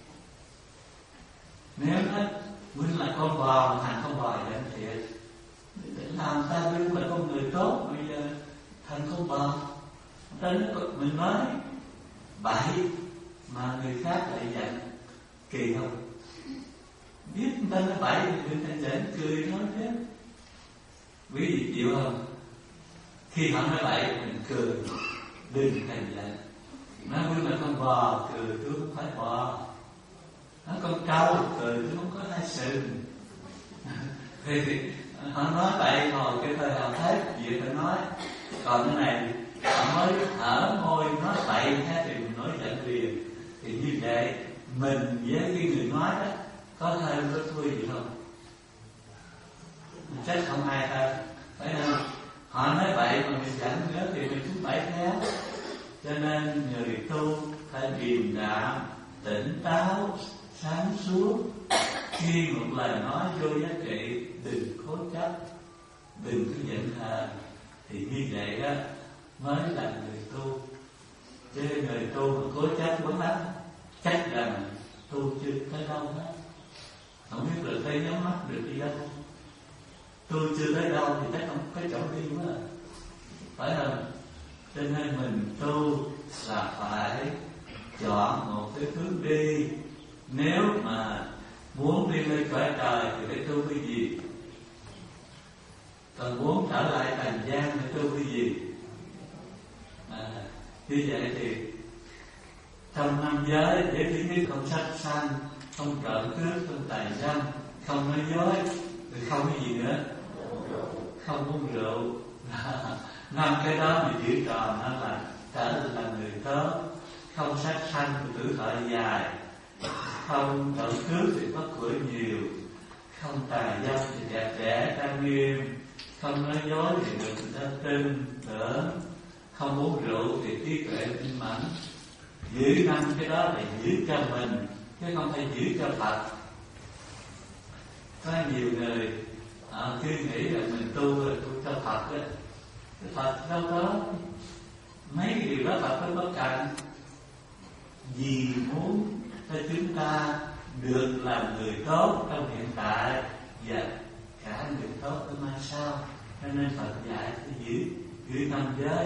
Nếu nói Minh là con bò mà thành con bò giận thiệt, để làm ta Minh là con người tốt, bây giờ thành con bò. Mình nói bậy mà người khác lại giận, kỳ không? Biết người ta nói bậy thì mình phải giận cười nói thế. Quý vị chịu không? Khi họ nói bậy mình cười, đừng thành giận. Nói Minh là con bò, cười tôi không phải bò. Nói con trâu, cười tôi không có 2 sừng. Thì họ nói bậy thôi, cái thời họ thấy việc phải nói. Còn cái này họ mới hở môi nói bậy ha, thì mình nói giận liền. Thì như vậy mình với cái người nói đó có hơn có thua gì không? Chắc không ai hơn, phải không? Họ nói bậy mà mình giận nữa thì mình cũng bậy theo. Cho nên người tu phải điềm đạm, tỉnh táo, sáng suốt. Khi một lời nói vô giá trị, đừng cố chấp, đừng có giận hờn. Thì như vậy đó mới là người tu. Chứ người tu mà cố chấp quá lắm, chắc rằng tu chưa tới đâu hết. Không biết là thấy nhắm mắt được đi đâu. Tu chưa tới đâu thì chắc không có chỗ đi quá, phải không? Cho nên mình tu là phải chọn một cái hướng đi. Nếu mà muốn đi lên cõi trời thì phải tu cái gì? Còn muốn trở lại trần gian thì tu cái gì? Như vậy thì trong 5 giới, giới thứ nhất không sát sanh, không trộm cướp, không tày dâm, không nói dối, rồi không cái gì nữa, không uống rượu. 5 cái đó mình giữ tròn nó là trở thành người tốt. Không sát sanh thì tuổi thọ dài, không trộm cướp thì có của nhiều, không tày dâm thì đẹp đẽ trang nghiêm, không nói dối thì được người ta tin tưởng, không uống rượu thì trí tuệ minh mẫn. Giữ 5 cái đó là giữ cho mình, chứ không phải giữ cho Phật. Có nhiều người cứ nghĩ là mình tu là tu cho Phật đó. Phật đâu có mấy cái điều đó, Phật đâu có cần. Vì muốn cho chúng ta được làm người tốt trong hiện tại và cả người tốt ở mai sau, cho nên Phật dạy phải giữ 5 giới.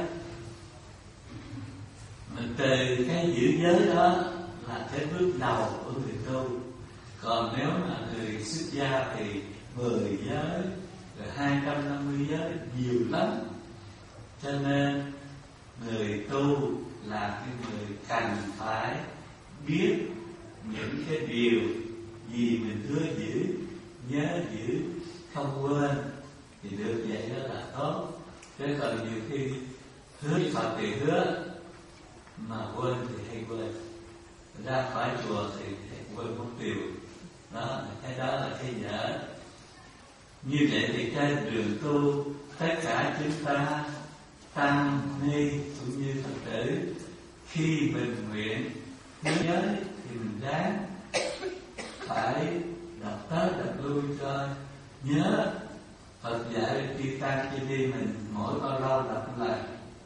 Mình từ cái giữ giới đó là cái bước đầu của người tu. Còn nếu mà người xuất gia thì 10 giới, rồi 250 giới, nhiều lắm. Cho nên người tu là cái người cần phải biết những cái điều gì mình hứa giữ, nhớ giữ, không quên, thì được vậy đó là tốt. Chứ còn nhiều khi hứa Phật thì hứa, mà quên thì hay quên. Ra khỏi chùa thì quên mất điều. Đó, cái đó là cái dở. Như vậy thì trên đường tu, tất cả chúng ta tăng ni cũng như Phật tử, khi mình nguyện hướng giới thì mình ráng phải đọc tới đọc lui cho nhớ. Phật dạy khi tăng chi đi mình mỗi bao lâu đọc lại,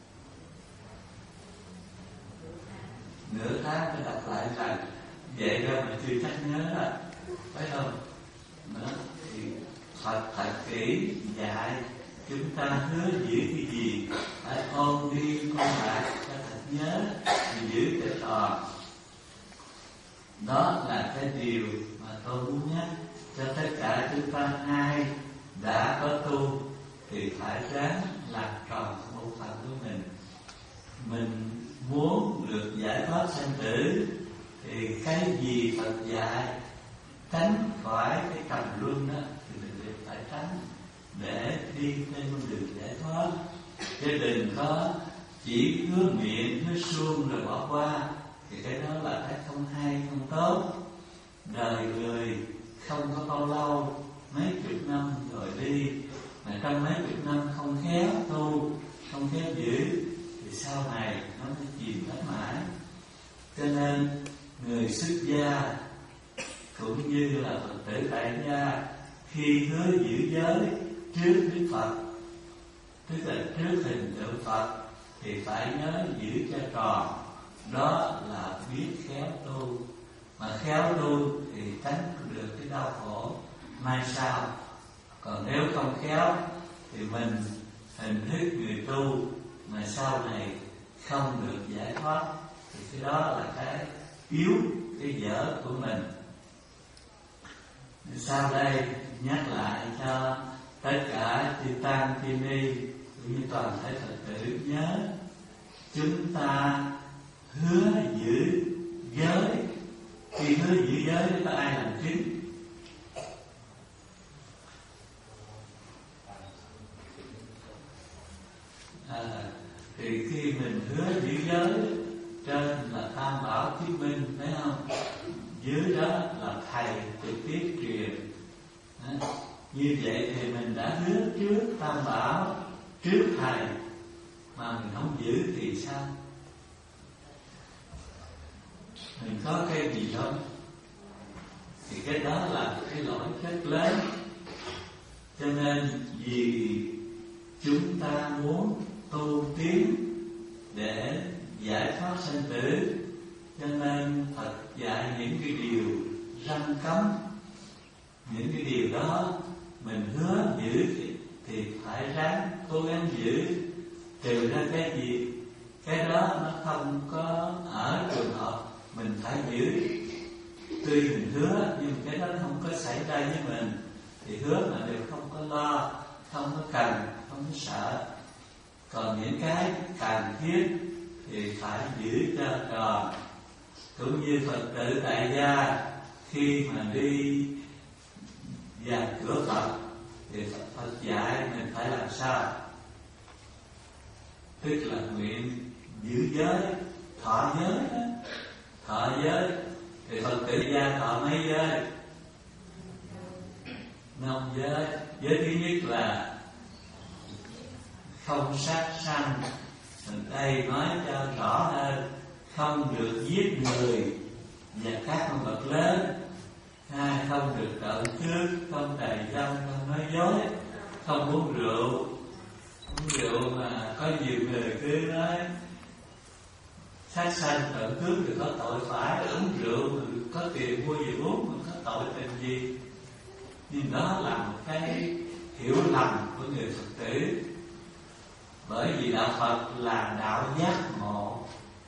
nửa tháng phải đọc lại lần, vậy ra mà chưa chắc nhớ đó, phải không? Đó thì Phật thật kỹ dạy chúng ta hứa giữ cái gì phải ôn đi ôn lại cho thật nhớ, thì giữ cho tròn. Đó là cái điều mà tôi muốn nhắc cho tất cả chúng ta. Ai đã có tu thì phải ráng làm tròn bổn phận của mình. Mình muốn được giải thoát sanh tử thì cái gì Phật dạy tránh khỏi cái trầm luân đó thì mình đều phải tránh để đi trên con đường giải thoát. Chứ đừng có chỉ hứa miệng hứa suông rồi bỏ qua, thì cái đó là cái không hay không tốt. Đời người không có bao lâu, mấy chục năm rồi đi, mà trong mấy chục năm không khéo tu, không khéo giữ thì sau này nó mới chìm đắm mãi. Cho nên người xuất gia cũng như là Phật tử tại gia, khi hứa giữ giới trước Đức Phật, tức là trước hình tượng Phật, thì phải nhớ giữ cho tròn. Đó là biết khéo tu. Mà khéo tu thì tránh được cái đau khổ mai sau. Còn nếu không khéo thì mình hình thức người tu mà sau này không được giải thoát, thì cái đó là cái yếu, cái dở của mình. Sau đây nhắc lại cho tất cả chư tăng chư ni cũng như toàn thể Phật tử nhớ, chúng ta hứa giữ giới. Khi hứa giữ giới có ai làm chứng? Thì khi mình hứa giữ giới, trên là Tam Bảo thuyết minh, phải không? Dưới đó là thầy trực tiếp truyền. Như vậy thì mình đã hứa trước Tam Bảo, trước thầy, mà mình không giữ thì sao? Mình có cái gì không? Thì cái đó là cái lỗi rất lớn. Cho nên vì chúng ta muốn tu tiến để giải thoát sanh tử, cho nên Phật dạy những cái điều răn cấm. Những cái điều đó mình hứa giữ thì phải ráng cố gắng giữ. Trừ ra cái gì, cái đó nó không có ở trường hợp mình phải giữ. Tuy mình hứa nhưng cái đó không có xảy ra với mình, thì hứa mà đều không có lo, không có cần, không có sợ. Còn những cái cần thiết thì phải giữ cho tròn. Cũng như Phật tử tại gia khi mà đi vào cửa Phật thì Phật dạy mình phải làm sao? Tức là nguyện giữ giới, thọ giới đó. Thọ giới thì Phật tử gia thọ mấy giới? 5 giới. Giới thứ nhất là không sát sanh. Mình đây nói cho rõ hơn, không được giết người và các con vật lớn. 2, không được trộm cướp, không đày dâm, không nói dối, không uống rượu. Uống rượu mà có nhiều người cứ nói sát sanh trộm cướp thì có tội phải, uống rượu mà có tiền mua gì uống mà có tội tình gì. Nhưng đó là một cái hiểu lầm của người Phật tử. Bởi vì đạo Phật là đạo giác ngộ.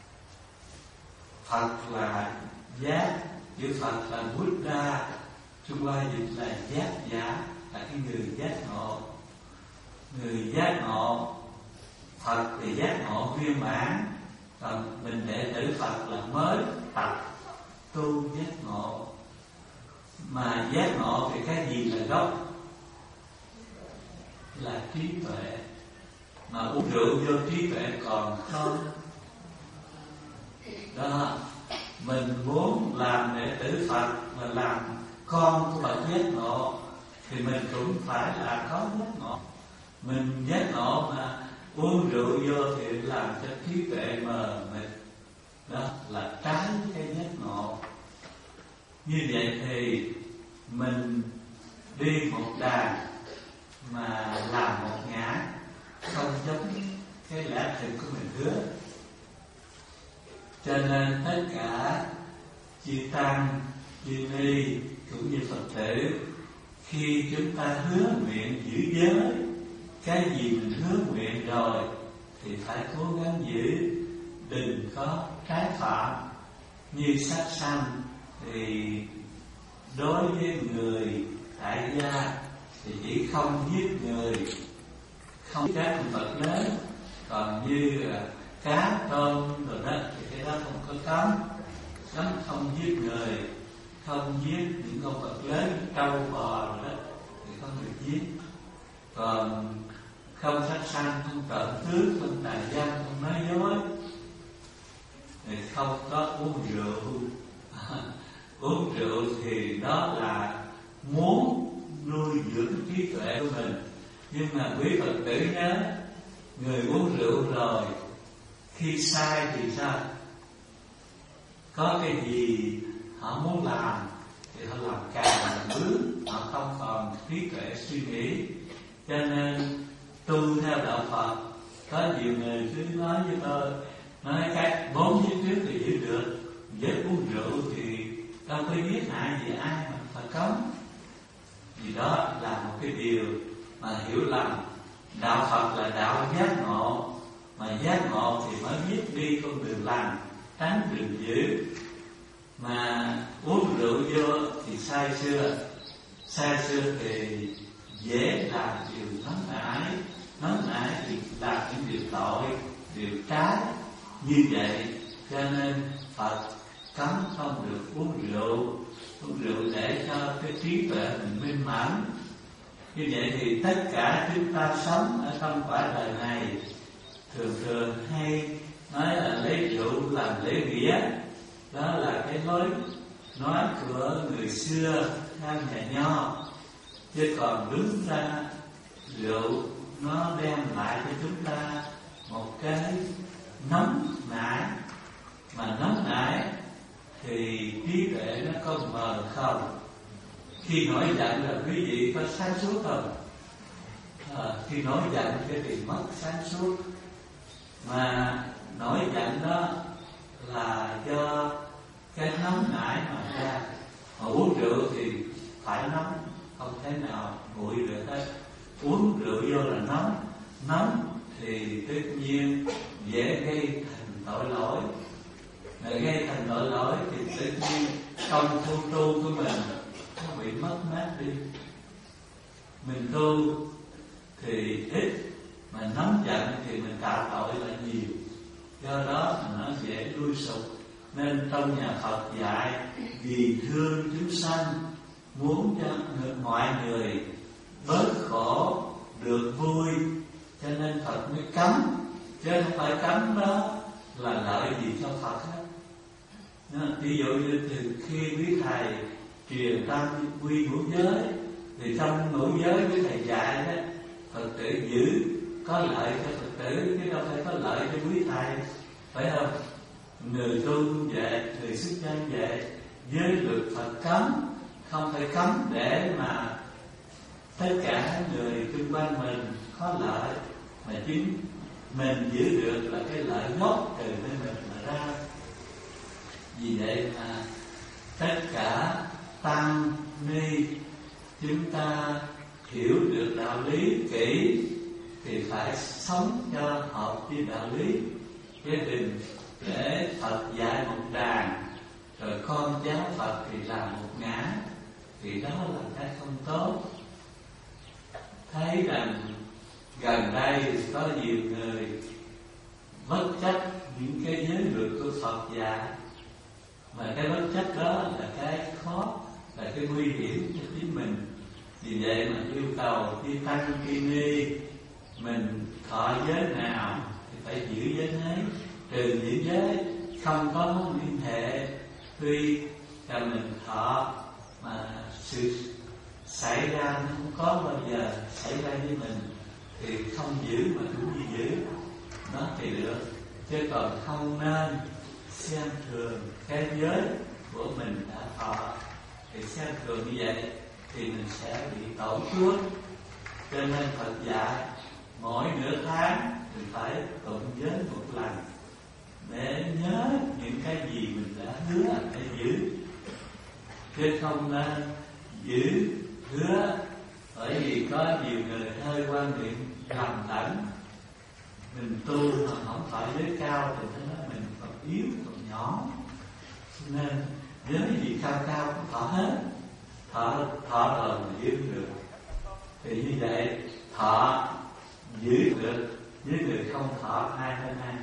Phật là giác, chữ Phật là Buddha, Trung Hoa dịch là giác giả, là cái người giác ngộ. Người giác ngộ, Phật thì giác ngộ viên mãn, còn mình đệ tử Phật là mới tập tu giác ngộ. Mà giác ngộ thì cái gì là gốc? Là trí tuệ. Mà uống rượu vô trí tuệ còn không. Đó, mình muốn làm đệ tử Phật mà làm con của bậc giác ngộ thì mình cũng phải là có giác ngộ. Mình giác ngộ mà uống rượu vô thì làm cho trí tuệ mờ mịt, đó là trái cái giác ngộ. Như vậy thì mình đi một đàn mà làm một ngã, không giống cái lẽ thực của mình hứa. Cho nên tất cả chư tăng, chư ni cũng như Phật tử, khi chúng ta hứa nguyện giữ giới, cái gì mình hứa nguyện rồi thì phải cố gắng giữ, đừng có trái phạm. Như sát sanh thì đối với người tại gia thì chỉ không giết người, không các con vật lớn. Còn như cá, tôm rồi đó thì cái đó không có cấm không giết người, không giết những con vật lớn, trâu bò rồi đó thì không được giết. Còn không sát sanh, không trộm cướp, không tà dâm, không nói dối, thì không có uống rượu. Uống rượu thì đó là muốn nuôi dưỡng trí tuệ của mình. Nhưng mà quý Phật tử nhớ, người uống rượu rồi khi sai thì sao? Có cái gì họ muốn làm thì họ làm càng làm bước, họ không còn trí tuệ suy nghĩ. Cho nên tu theo đạo Phật, có nhiều người cứ nói với tôi, nói cái 4 giới trước thì giữ được, giới uống rượu thì đâu có giết hại gì ai mà phải cấm. Vì đó là một cái điều mà hiểu lầm. Đạo Phật là đạo giác ngộ, mà giác ngộ thì mới biết đi con đường lành, tránh đường dữ. Mà uống rượu vô thì say sưa thì dễ làm điều nóng nảy thì làm những điều tội, điều trái. Như vậy cho nên Phật cấm không được uống rượu để cho cái trí tuệ mình minh mẫn. Như vậy thì tất cả chúng ta sống ở trong cõi đời này thường hay nói là lấy rượu làm lễ nghĩa. Đó là cái lối nói của người xưa theo nhà Nho. Chứ còn đúng ra rượu nó đem lại cho chúng ta một cái nóng nảy. Mà nóng nảy thì trí tuệ nó có mờ không? Khi nổi giận là quý vị có sáng suốt không? Khi nổi giận thì mất sáng suốt. Mà nổi giận đó là do cái nóng nảy mà ra. Mà uống rượu thì phải nóng, không thể nào nguội được hết. Uống rượu vô là nóng thì tất nhiên dễ gây thành tội lỗi. Mà gây thành tội lỗi thì tất nhiên công phu tu của mình nó bị mất mát đi. Mình tu thì ít, mà nóng giận thì mình tạo tội lại nhiều. Do đó nó dễ lui sụp. Nên trong nhà Phật dạy vì thương chúng sanh, muốn cho mọi người bớt khổ được vui, cho nên Phật mới cấm. Chứ không phải cấm đó là lợi gì cho Phật hết. Ví dụ như từ khi quý thầy truyền tâm quy ngũ giới, thì trong ngũ giới quý thầy dạy đó, Phật tử giữ có lợi cho Phật tử, chứ đâu phải có lợi cho quý thầy, phải không? Người tu vậy, người xuất gia vậy, giới luật Phật cấm, không phải cấm để mà tất cả người xung quanh mình có lợi, mà chính mình giữ được là cái lợi gốc từ nơi mình mà ra. Vì vậy mà tất cả tăng ni chúng ta hiểu được đạo lý kỹ thì phải sống cho hợp với đạo lý, chứ đừng để Phật dạy một đàn rồi con cháu Phật thì làm một ngã, thì đó là cái không tốt. Thấy rằng gần đây có nhiều người bất chấp những cái giới luật của Phật dạy, mà cái bất chấp đó là cái khó, là cái nguy hiểm cho chính mình. Vì vậy mà yêu cầu khi tăng khi ni mình thọ giới nào thì phải giữ giới ấy, trừ những giới không có mối liên hệ. Tuy là mình thọ mà sự xảy ra nó không có bao giờ xảy ra với mình, thì không giữ mà cũng như giữ nó thì được, chứ còn không nên xem thường cái giới của mình đã thọ. Thì xem thường như vậy thì mình sẽ bị tổn phước. Cho nên Phật dạy mỗi nửa tháng mình phải tụng giới một lần để nhớ những cái gì mình đã hứa để giữ, chứ không nên giữ hứa. Bởi vì có nhiều người hơi quan niệm lầm lẫn, mình tu mà không phải giới cao thì nó nói mình còn yếu còn nhỏ, nên giới gì cao cao cũng thọ hết, thọ rồi mà giữ được. Thì như vậy thọ giữ được với người không thọ 2 hơn 2.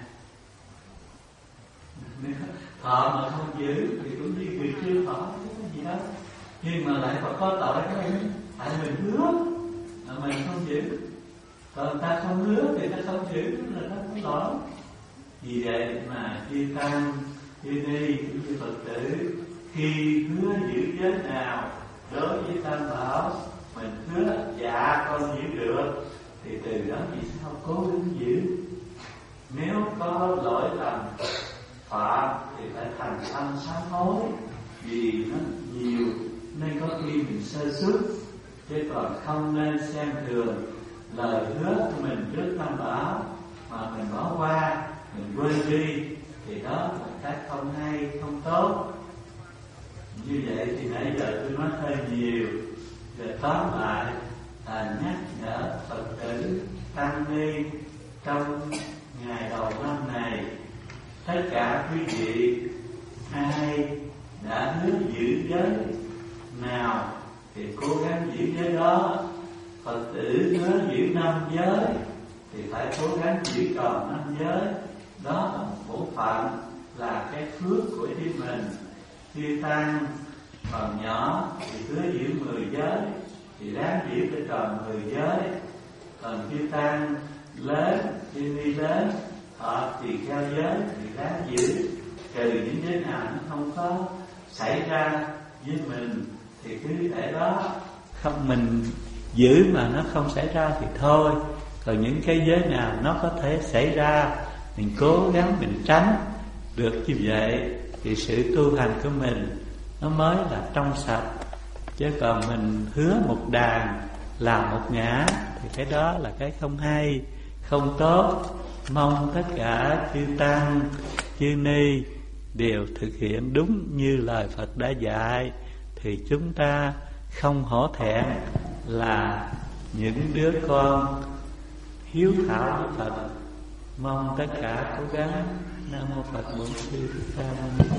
Thọ mà không giữ thì cũng như người chưa thọ, không có gì đâu. Nhưng mà lại còn có tội cái này, tại mình hứa mà mình không giữ. Còn ta không hứa thì ta không giữ là nó có lỗi. Vì vậy mà chư tăng, chư ni cũng như Phật tử khi hứa giữ giới nào đối với Tam Bảo, mình hứa dạ con giữ được, thì từ đó vì sao cố gắng giữ. Nếu có lỗi lầm phạm thì phải thành tâm sám hối, vì nó nhiều nên có khi mình sơ suất, chứ còn không nên xem thường lời hứa của mình trước Tam Bảo mà mình bỏ qua, mình quên đi, thì đó là cái không hay, không tốt. Như vậy thì nãy giờ tôi nói hơi nhiều, rồi tóm lại là nhắc nhở Phật tử tăng ni trong ngày đầu năm này, tất cả quý vị ai đã hứa giữ giới nào thì cố gắng giữ giới đó. Phật tử hứa giữ 5 giới thì phải cố gắng giữ còn 5 giới. Đó là một bổn phận, là cái phước của chính mình. Chư tăng còn nhỏ thì hứa giữ 10 giới thì ráng giữ cho tròn 10 giới. Còn chư tăng lớn, chư ni lớn họ thì theo giới thì ráng giữ, trừ những giới nào nó không có xảy ra với mình thì cứ để đó. Không, mình giữ mà nó không xảy ra thì thôi. Còn những cái giới nào nó có thể xảy ra, mình cố gắng mình tránh được. Như vậy thì sự tu hành của mình nó mới là trong sạch. Chứ còn mình hứa một đàn làm một ngã thì cái đó là cái không hay, không tốt. Mong tất cả chư tăng, chư ni đều thực hiện đúng như lời Phật đã dạy, thì chúng ta không hổ thẹn là những đứa con hiếu thảo với Phật. Mong tất cả cố gắng. Nam mô Phật Bổn Sư Thích Ca Mâu Ni.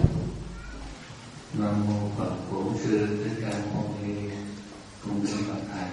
Nam mô Phật Bổn Sư Thích Ca Mâu Ni. Cung kính bạch thầy,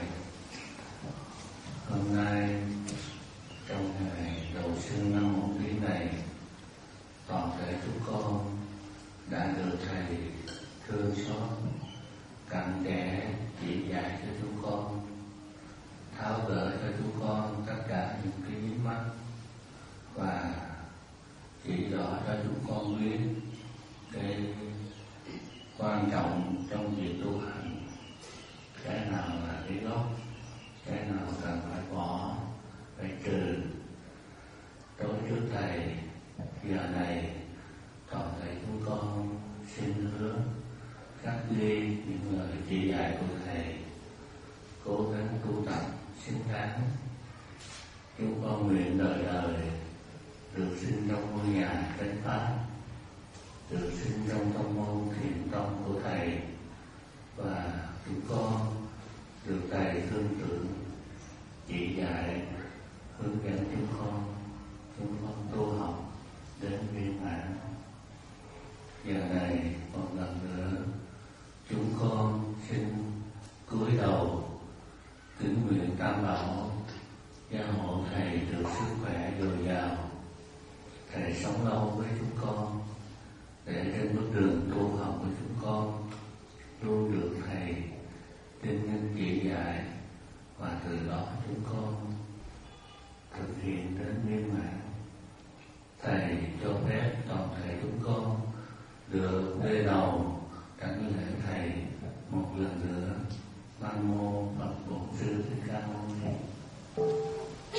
hôm nay trong ngày đầu xuân năm Mậu Tý này, toàn thể chúng con đã được thầy thương xót, cặn kẽ chỉ dạy cho chúng con, tháo gỡ cho chúng con tất cả những cái vướng mắc và chỉ rõ cho chúng con biết cái quan trọng trong việc tu hành, cái nào là cái gốc, cái nào cần phải bỏ, phải trừ. Đối trước thầy, giờ này toàn thể chúng con xin hứa khắc ghi những lời chỉ dạy của thầy, cố gắng tu tập xứng đáng. Chúng con nguyện đời đời được sinh trong ngôi nhà chánh pháp, được sinh trong tông môn thiền tông của thầy, và chúng con được thầy thương tưởng chỉ dạy hướng dẫn chúng con tu học đến viên mãn. Giờ này một lần nữa chúng con xin cúi đầu kính nguyện Tam Bảo gia hộ thầy được sức khỏe dồi dào, thầy sống lâu với chúng con, để trên bước đường tu học của chúng con luôn được thầy tinh nhân chỉ dạy, và từ đó chúng con thực hiện đến viên mãn. Thầy cho phép toàn thể chúng con được đê đầu đảnh lễ thầy một lần nữa. Nam mô Phật Bổn Sư Thích Ca Mâu Ni.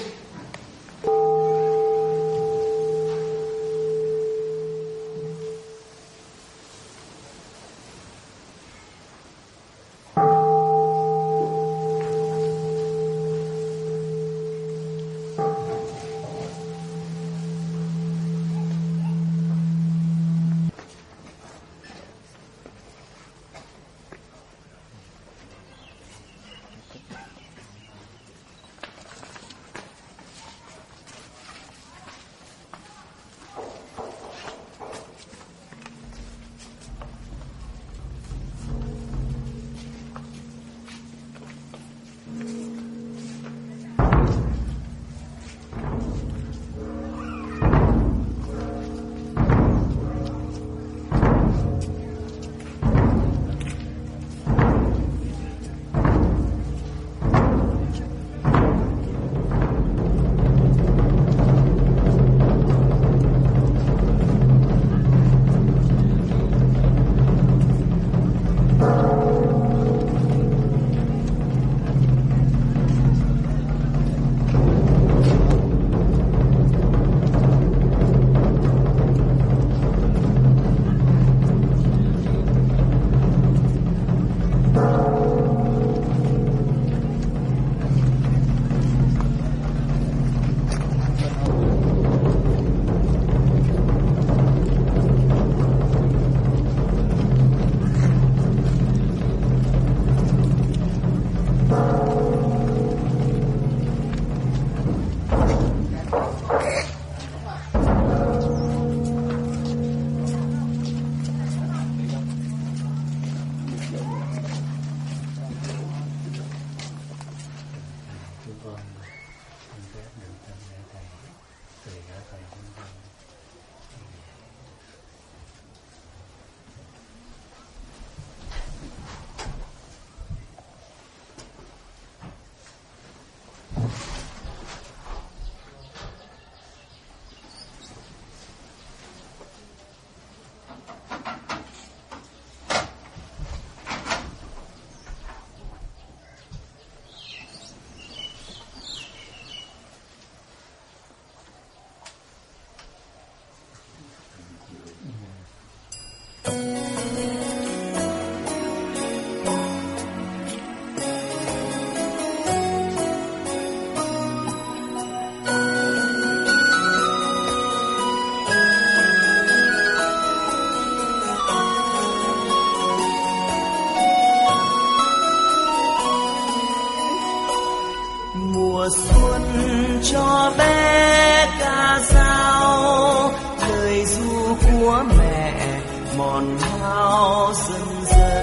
xuân cho bé ca dao, lời ru của mẹ mòn mao dần dần.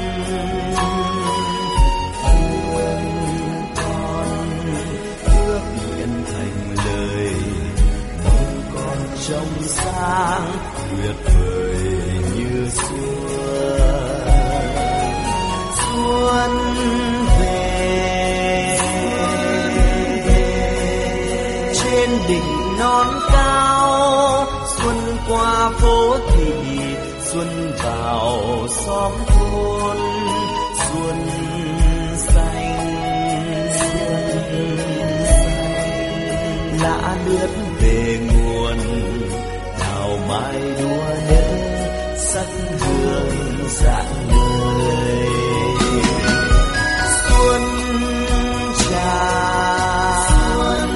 Thương con ước nguyện thành lời, mong con trong sáng tuyệt vời như xuân. Xuân về trên đỉnh non cao, xuân qua phố thị, xuân vào xóm thôn, xuân xanh lã lướt về nguồn, đào mai đua nở sắc hương rạng ngời. Xuân tràn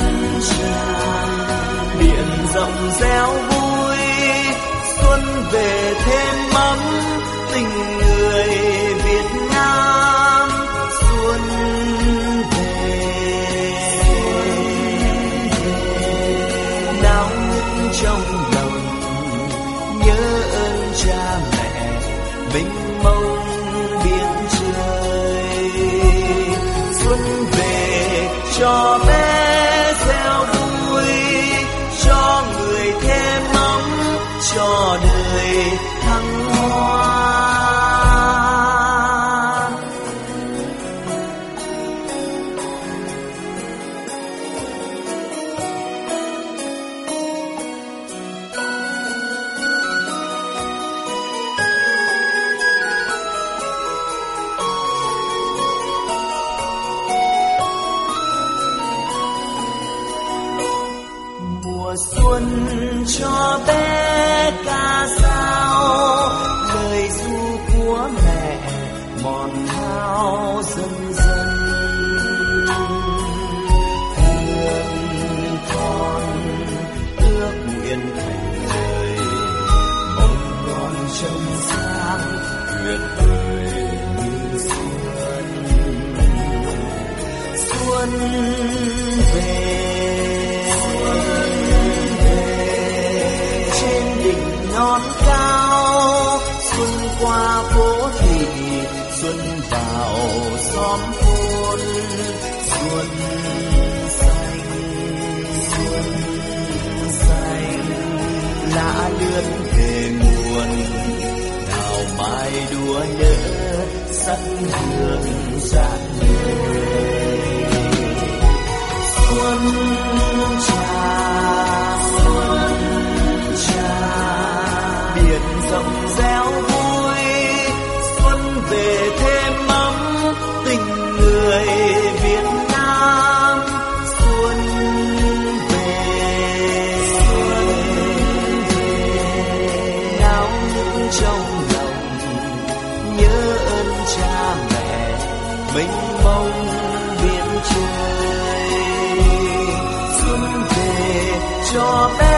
biển rộng reo vui, xuân về thêm ấm tình người Việt Nam. Xuân về náo nức trong lòng, nhớ ơn cha mẹ mênh mông biển trời. Xuân về cho bé reo vui, cho người thêm ấm, cho đời thăng hoa. Mùa xuân cho bé ca dao, lời ru của mẹ mòn mao dần dần. Thương con ước nguyện thành lời, mong con trong sáng tuyệt vời như xuân. Xuân về non cao, xuân qua phố thị, xuân vào xóm thôn, xuân xanh lã lướt về nguồn, đào mai đua nở sắc hương rạng ngời. Xuân biển rộng reo vui, xuân về thêm ấm tình người Việt Nam. Xuân về náo nức trong lòng, nhớ ơn cha mẹ mênh mông biển trời. Xuân về cho bé